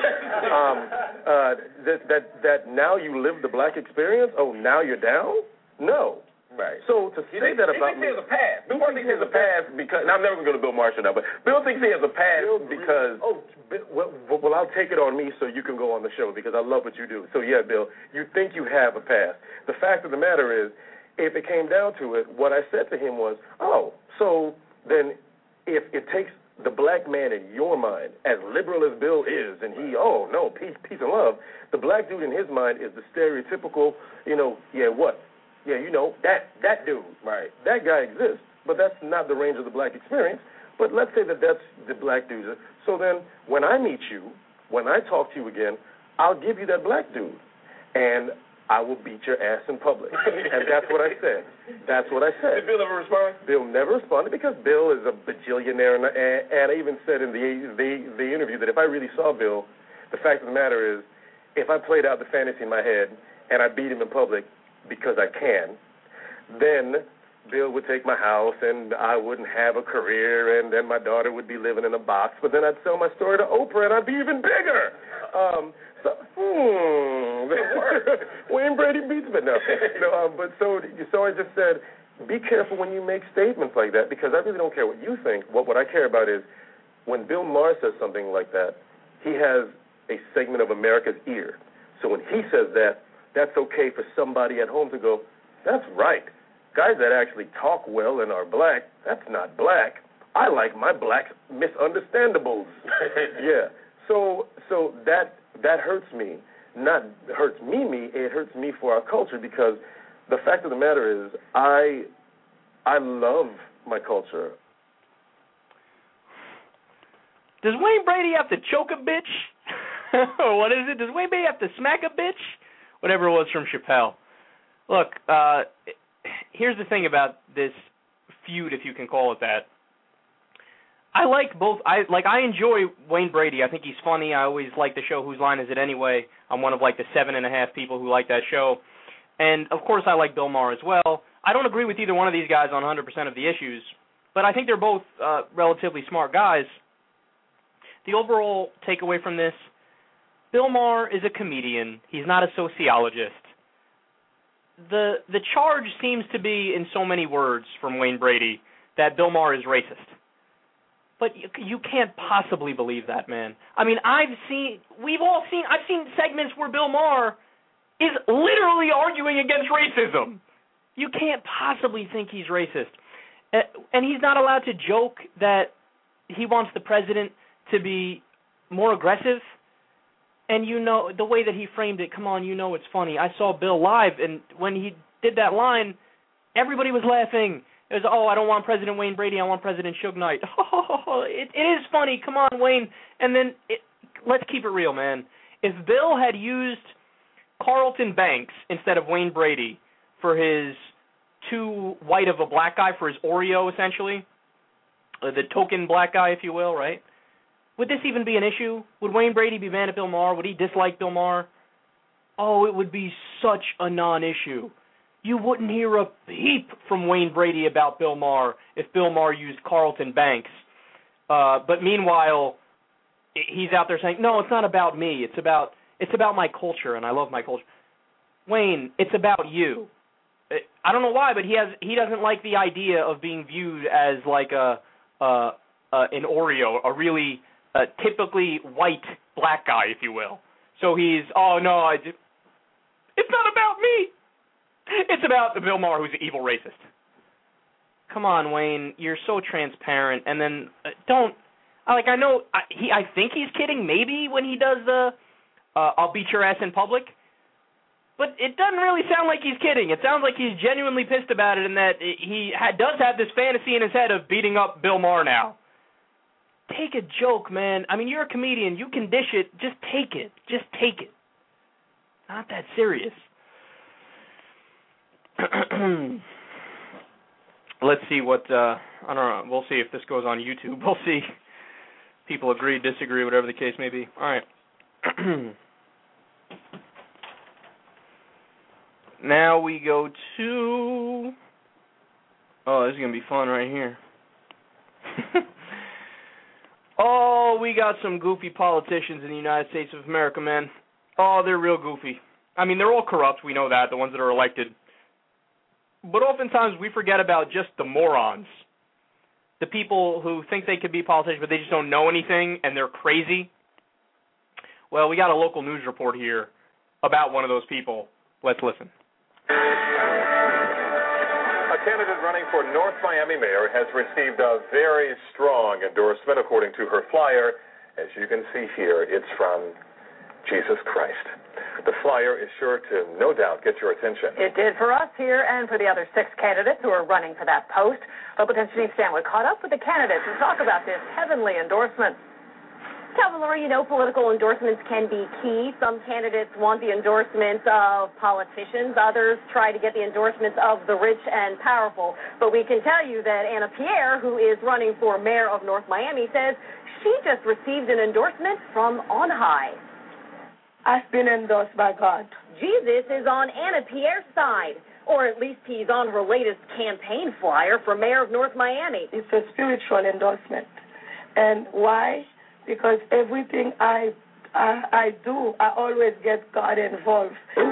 That now you live the black experience? Oh, now you're down? No. Right. So to say that about me, he has a pass. Bill thinks he has a pass because I'm never going to go to Bill Maher now, but Bill thinks he has a pass because. Well, I'll take it on me so you can go on the show because I love what you do. So yeah, Bill, you think you have a pass. The fact of the matter is, if it came down to it, what I said to him was, so then if it takes the black man in your mind, as liberal as Bill is, and peace and love, the black dude in his mind is the stereotypical, that dude, right? That guy exists, but that's not the range of the black experience. But let's say that that's the black dude. So then when I meet you, when I talk to you again, I'll give you that black dude, and I will beat your ass in public. And that's what I said. That's what I said. Did Bill ever respond? Bill never responded because Bill is a bajillionaire, and I even said in the interview that if I really saw Bill, the fact of the matter is, if I played out the fantasy in my head and I beat him in public because I can, then Bill would take my house and I wouldn't have a career, and then my daughter would be living in a box, but then I'd sell my story to Oprah and I'd be even bigger. Wayne Brady beats me. But so I just said, be careful when you make statements like that because I really don't care what you think. What I care about is when Bill Maher says something like that, he has a segment of America's ear. So when he says that, that's okay for somebody at home to go, that's right. Guys that actually talk well and are black, that's not black. I like my black misunderstandables. Yeah. So that hurts me. Not hurts me, it hurts me for our culture because the fact of the matter is I love my culture. Does Wayne Brady have to choke a bitch? Or what is it? Does Wayne Brady have to smack a bitch? Whatever it was from Chappelle. Look, here's the thing about this feud, if you can call it that. I like both. I enjoy Wayne Brady. I think he's funny. I always like the show Whose Line Is It Anyway? I'm one of the 7.5 people who like that show. And, of course, I like Bill Maher as well. I don't agree with either one of these guys on 100% of the issues, but I think they're both relatively smart guys. The overall takeaway from this, Bill Maher is a comedian. He's not a sociologist. The charge seems to be, in so many words from Wayne Brady, that Bill Maher is racist. But you can't possibly believe that, man. I mean, I've seen segments where Bill Maher is literally arguing against racism. You can't possibly think he's racist. And he's not allowed to joke that he wants the president to be more aggressive. And you know, the way that he framed it, come on, you know it's funny. I saw Bill live, and when he did that line, everybody was laughing. It was, I don't want President Wayne Brady, I want President Suge Knight. It is funny, come on, Wayne. And then, let's keep it real, man. If Bill had used Carlton Banks instead of Wayne Brady for his too white of a black guy, for his Oreo, essentially, the token black guy, if you will, right? Would this even be an issue? Would Wayne Brady be mad at Bill Maher? Would he dislike Bill Maher? Oh, it would be such a non-issue. You wouldn't hear a peep from Wayne Brady about Bill Maher if Bill Maher used Carlton Banks. But meanwhile, he's out there saying, no, it's not about me. It's about my culture, and I love my culture. Wayne, it's about you. I don't know why, but he doesn't like the idea of being viewed as like an Oreo, a really typically white black guy, if you will. So he's, it's not about me. It's about the Bill Maher who's an evil racist. Come on, Wayne, you're so transparent. And then I think he's kidding maybe when he does the I'll beat your ass in public. But it doesn't really sound like he's kidding. It sounds like he's genuinely pissed about it, and that he does have this fantasy in his head of beating up Bill Maher now. Take a joke, man. I mean, you're a comedian. You can dish it. Just take it. Just take it. Not that serious. Let's see what, I don't know, we'll see if this goes on YouTube. We'll see. People agree, disagree, whatever the case may be. All right. Now we go to, this is going to be fun right here. We got some goofy politicians in the United States of America, man. They're real goofy. I mean, they're all corrupt, we know that, the ones that are elected. But oftentimes we forget about just the morons. The people who think they could be politicians, but they just don't know anything, and they're crazy. Well, we got a local news report here about one of those people. Let's listen. A candidate running for North Miami mayor has received a very strong endorsement, according to her flyer. As you can see here, it's from Jesus Christ. The flyer is sure to, no doubt, get your attention. It did for us here and for the other 6 candidates who are running for that post. Local 10 Steve Stanwood caught up with the candidates to talk about this heavenly endorsement. Calvin Lurie, political endorsements can be key. Some candidates want the endorsements of politicians. Others try to get the endorsements of the rich and powerful. But we can tell you that Anna Pierre, who is running for mayor of North Miami, says she just received an endorsement from on high. I've been endorsed by God. Jesus is on Anna Pierre's side, or at least he's on her latest campaign flyer for mayor of North Miami. It's a spiritual endorsement. And why? Because everything I do, I always get God involved.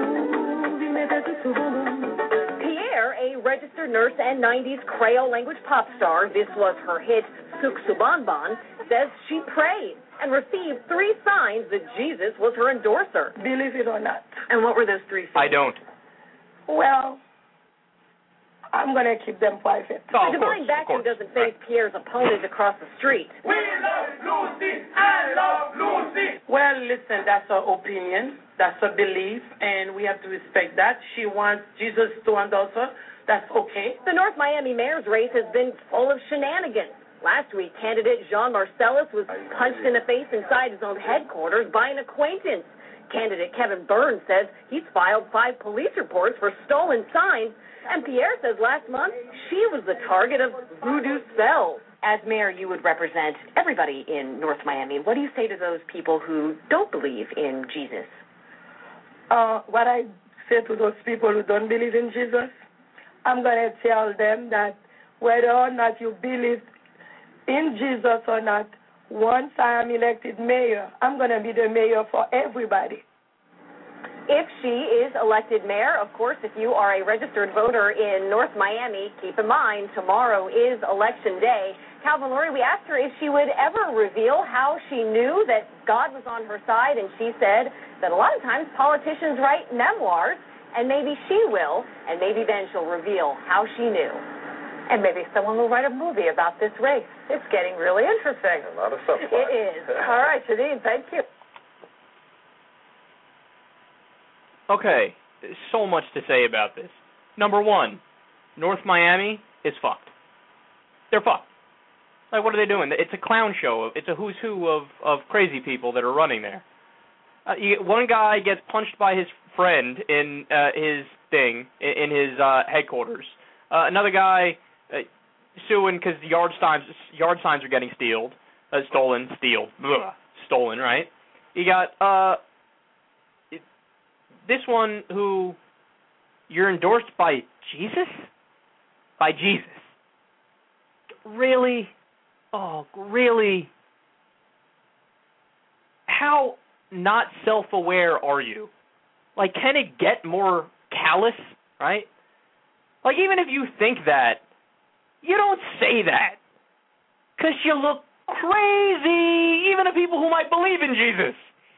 Pierre, a registered nurse and 90s Creole language pop star, this was her hit, Souk Subanban, says she prayed and received 3 signs that Jesus was her endorser. Believe it or not. And what were those 3 signs? I don't. Well, I'm going to keep them private. The divine vacuum doesn't face Pierre's opponent across the street. We love Lucy. I love Lucy. Well, listen, that's her opinion. That's her belief, and we have to respect that. She wants Jesus to endorse her. That's okay. The North Miami mayor's race has been full of shenanigans. Last week, candidate Jean Marcellus was punched in the face inside his own headquarters by an acquaintance. Candidate Kevin Burns says he's filed 5 police reports for stolen signs. And Pierre says last month she was the target of voodoo spells. As mayor, you would represent everybody in North Miami. What do you say to those people who don't believe in Jesus? What I say to those people who don't believe in Jesus, I'm going to tell them that whether or not you believe in Jesus or not, once I am elected mayor, I'm going to be the mayor for everybody. If she is elected mayor, of course, if you are a registered voter in North Miami, keep in mind tomorrow is Election Day. Calvin Lurie, we asked her if she would ever reveal how she knew that God was on her side, and she said that a lot of times politicians write memoirs, and maybe she will, and maybe then she'll reveal how she knew. And maybe someone will write a movie about this race. It's getting really interesting. A lot of stuff. It is. All right, Janine, thank you. Okay, there's so much to say about this. Number one, North Miami is fucked. They're fucked. Like, what are they doing? It's a clown show. It's a who's who of crazy people that are running there. One guy gets punched by his friend in his headquarters. Another guy suing because yard signs are getting stolen, right? You got this one who you're endorsed by Jesus? By Jesus. Really? Oh, really? How not self-aware are you? Like, can it get more callous, right? Like, even if you think that, you don't say that. Because you look crazy, even to people who might believe in Jesus.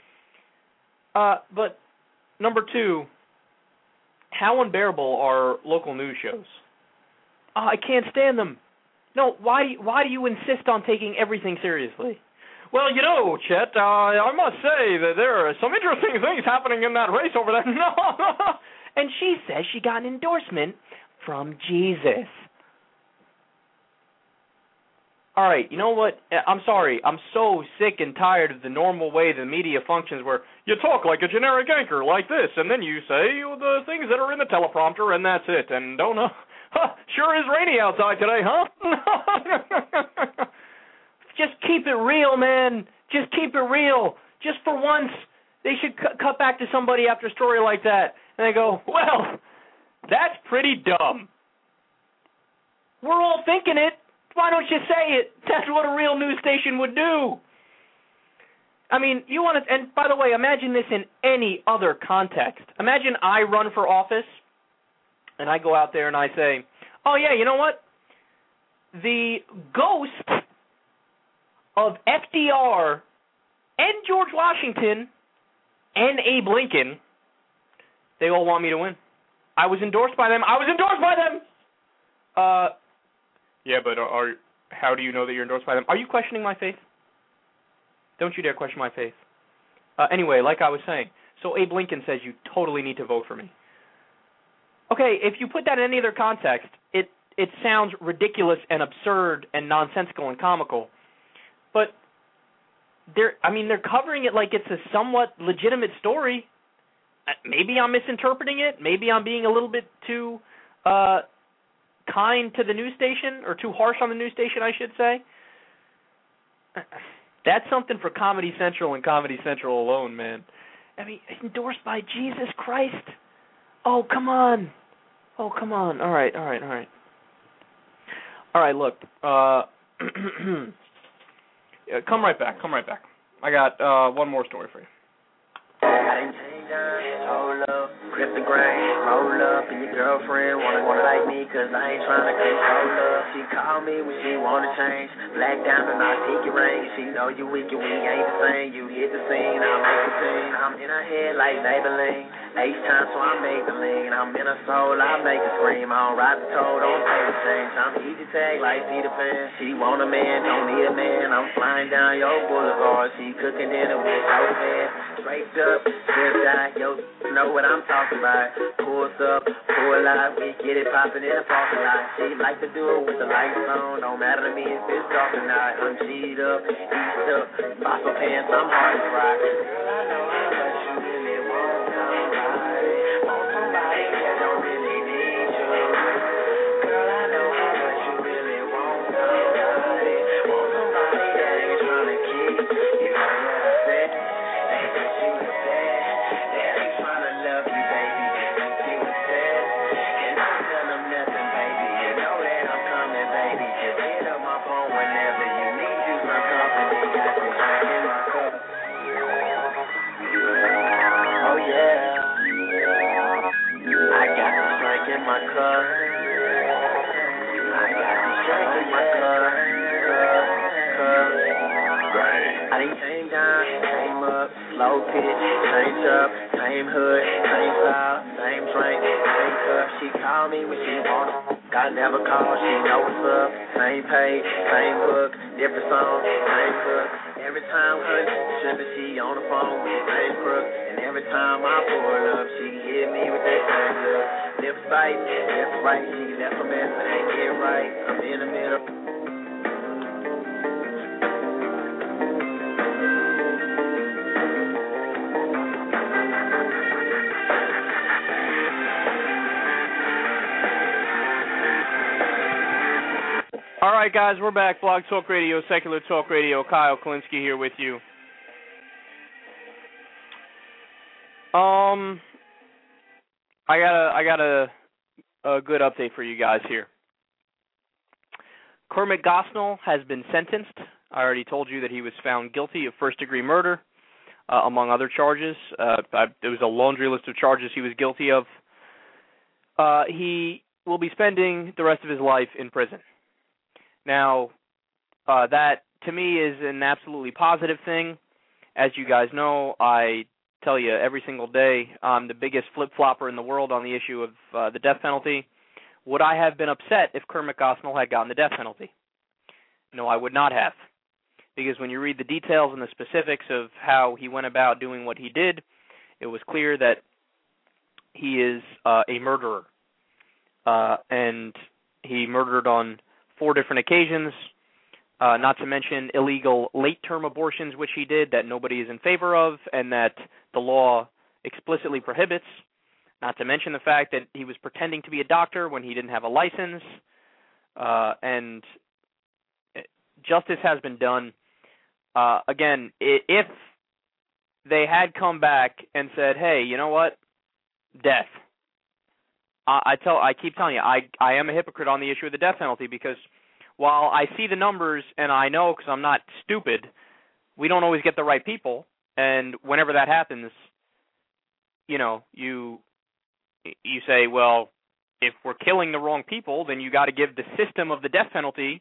But number two, how unbearable are local news shows? I can't stand them. No, why do you insist on taking everything seriously? Well, you know, Chet, I must say that there are some interesting things happening in that race over there. No. And she says she got an endorsement from Jesus. All right, you know what? I'm sorry. I'm so sick and tired of the normal way the media functions where you talk like a generic anchor like this, and then you say the things that are in the teleprompter, and that's it. And don't know. Sure is rainy outside today, huh? Just keep it real, man. Just keep it real. Just for once, they should cut back to somebody after a story like that, and they go, well, that's pretty dumb. We're all thinking it. Why don't you say it? That's what a real news station would do. I mean, you want to, and by the way, imagine this in any other context. Imagine I run for office, and I go out there and I say, oh yeah, you know what? The ghost of FDR and George Washington and Abe Lincoln, they all want me to win. I was endorsed by them. Yeah, but how do you know that you're endorsed by them? Are you questioning my faith? Don't you dare question my faith. Anyway, like I was saying, so Abe Lincoln says you totally need to vote for me. Okay, if you put that in any other context, it sounds ridiculous and absurd and nonsensical and comical. But they're covering it like it's a somewhat legitimate story. Maybe I'm misinterpreting it. Maybe I'm being a little bit too kind to the news station, or too harsh on the news station, I should say. That's something for Comedy Central and Comedy Central alone, man. I mean, endorsed by Jesus Christ. Oh, come on. All right. All right, look. Come right back. I got one more story for you. Hold up, cryptogram, roll up, and your girlfriend wanna like me, cause I ain't tryna control her. She called me when she wanna change, black diamond, my pinky ring. She know you weak and we ain't the same. You hit the scene, I'll make the scene. I'm in her head like Maybelline, H-time, so I make the lean. I'm in her soul, I make her scream. I don't ride the toe, don't pay the change. I'm easy tag like Peter Pan. She want a man, don't need a man. I'm flying down your boulevard. She cooking dinner with your man. Straight up, just die, yo, know what I'm talking about. Pulls up, pull out, we get it poppin' in the parking lot. She like to do it with the lights on. Don't matter to me if it's dark or not. I'm G'd up, eased up, fossil pants, I'm hard to rock. Girl, I know how much you really want somebody. Want somebody that don't really need you. Girl, I know how much you really want somebody. Want somebody that ain't tryna keep you. You know what I said? Whenever you need you, some company. in my cup. I got this drink in my cup. I done came down, came up, slow pitch, changed up, same hood, same style, same drink, same cup. She called me when she wanted. I never call, she know what's up. Same page, same book, different song, same cook. Every time she on the phone with the same crook. And every time I pull up, she hit me with that same look. Left right, she left a mess, but ain't get right. I'm in the middle. All right, guys, we're back. Blog Talk Radio, Secular Talk Radio. Kyle Kulinski here with you. I got a good update for you guys here. Kermit Gosnell has been sentenced. I already told you that he was found guilty of first-degree murder, among other charges. There was a laundry list of charges he was guilty of. He will be spending the rest of his life in prison. Now, that, to me, is an absolutely positive thing. As you guys know, I tell you every single day I'm the biggest flip-flopper in the world on the issue of the death penalty. Would I have been upset if Kermit Gosnell had gotten the death penalty? No, I would not have. Because when you read the details and the specifics of how he went about doing what he did, it was clear that he is a murderer. And he murdered on 4 different occasions, not to mention illegal late-term abortions, which he did, that nobody is in favor of, and that the law explicitly prohibits, not to mention the fact that he was pretending to be a doctor when he didn't have a license, and justice has been done. Again, if they had come back and said, hey, you know what, death, I keep telling you, I am a hypocrite on the issue of the death penalty, because while I see the numbers and I know, because I'm not stupid, we don't always get the right people, and whenever that happens, you know, you say, well, if we're killing the wrong people, then you got to give the system of the death penalty,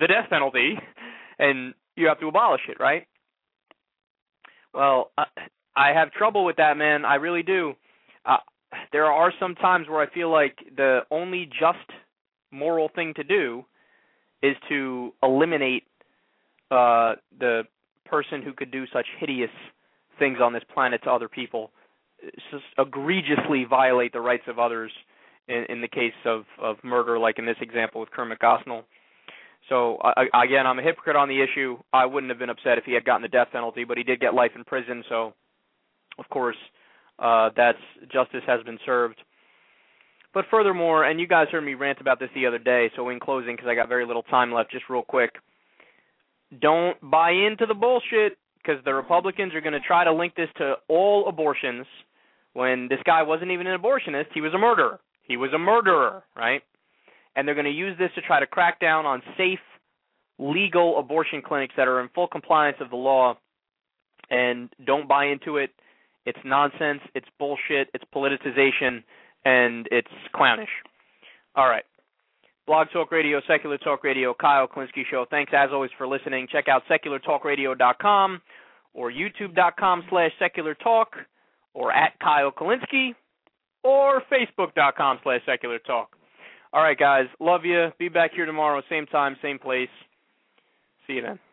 and you have to abolish it, right? Well, I have trouble with that, man. I really do. There are some times where I feel like the only just moral thing to do is to eliminate the person who could do such hideous things on this planet to other people, just egregiously violate the rights of others in the case of murder, like in this example with Kermit Gosnell. So, again, I'm a hypocrite on the issue. I wouldn't have been upset if he had gotten the death penalty, but he did get life in prison, so, of course, that's justice has been served. But furthermore, and you guys heard me rant about this the other day, so in closing, because I got very little time left, just real quick, don't buy into the bullshit, because the Republicans are going to try to link this to all abortions when this guy wasn't even an abortionist. He was a murderer. He was a murderer, right? And they're going to use this to try to crack down on safe, legal abortion clinics that are in full compliance of the law. And don't buy into it. It's nonsense. It's bullshit. It's politicization. And it's clownish. All right. Blog Talk Radio, Secular Talk Radio, Kyle Kulinski Show. Thanks, as always, for listening. Check out seculartalkradio.com or youtube.com/seculartalk or at Kyle Kulinski or facebook.com/seculartalk. All right, guys. Love you. Be back here tomorrow, same time, same place. See you then.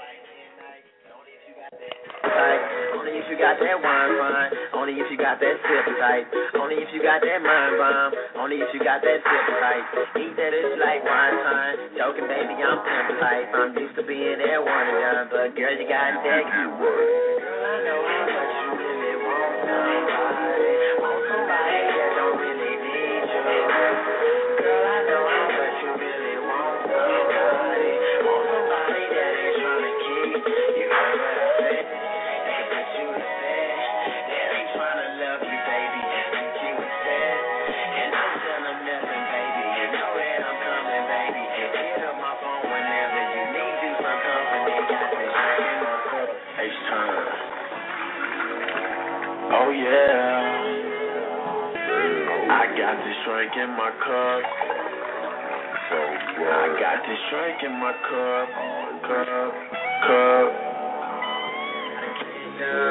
Only if you got that wine fine. Only if you got that sip tight. Only if you got that mind bomb. Only if you got that sip tight. Eat that it's like wine time. Joking, baby, I'm pimp tight. I'm used to being there one and done, but girl, you got that you work. Girl, I know how much you really want somebody. Want somebody that don't really need you. Girl, I know how much you really want somebody. Want somebody that ain't trying to keep you. Heard what I said? Oh yeah. got this strike in my cup. I got this strike in my cup.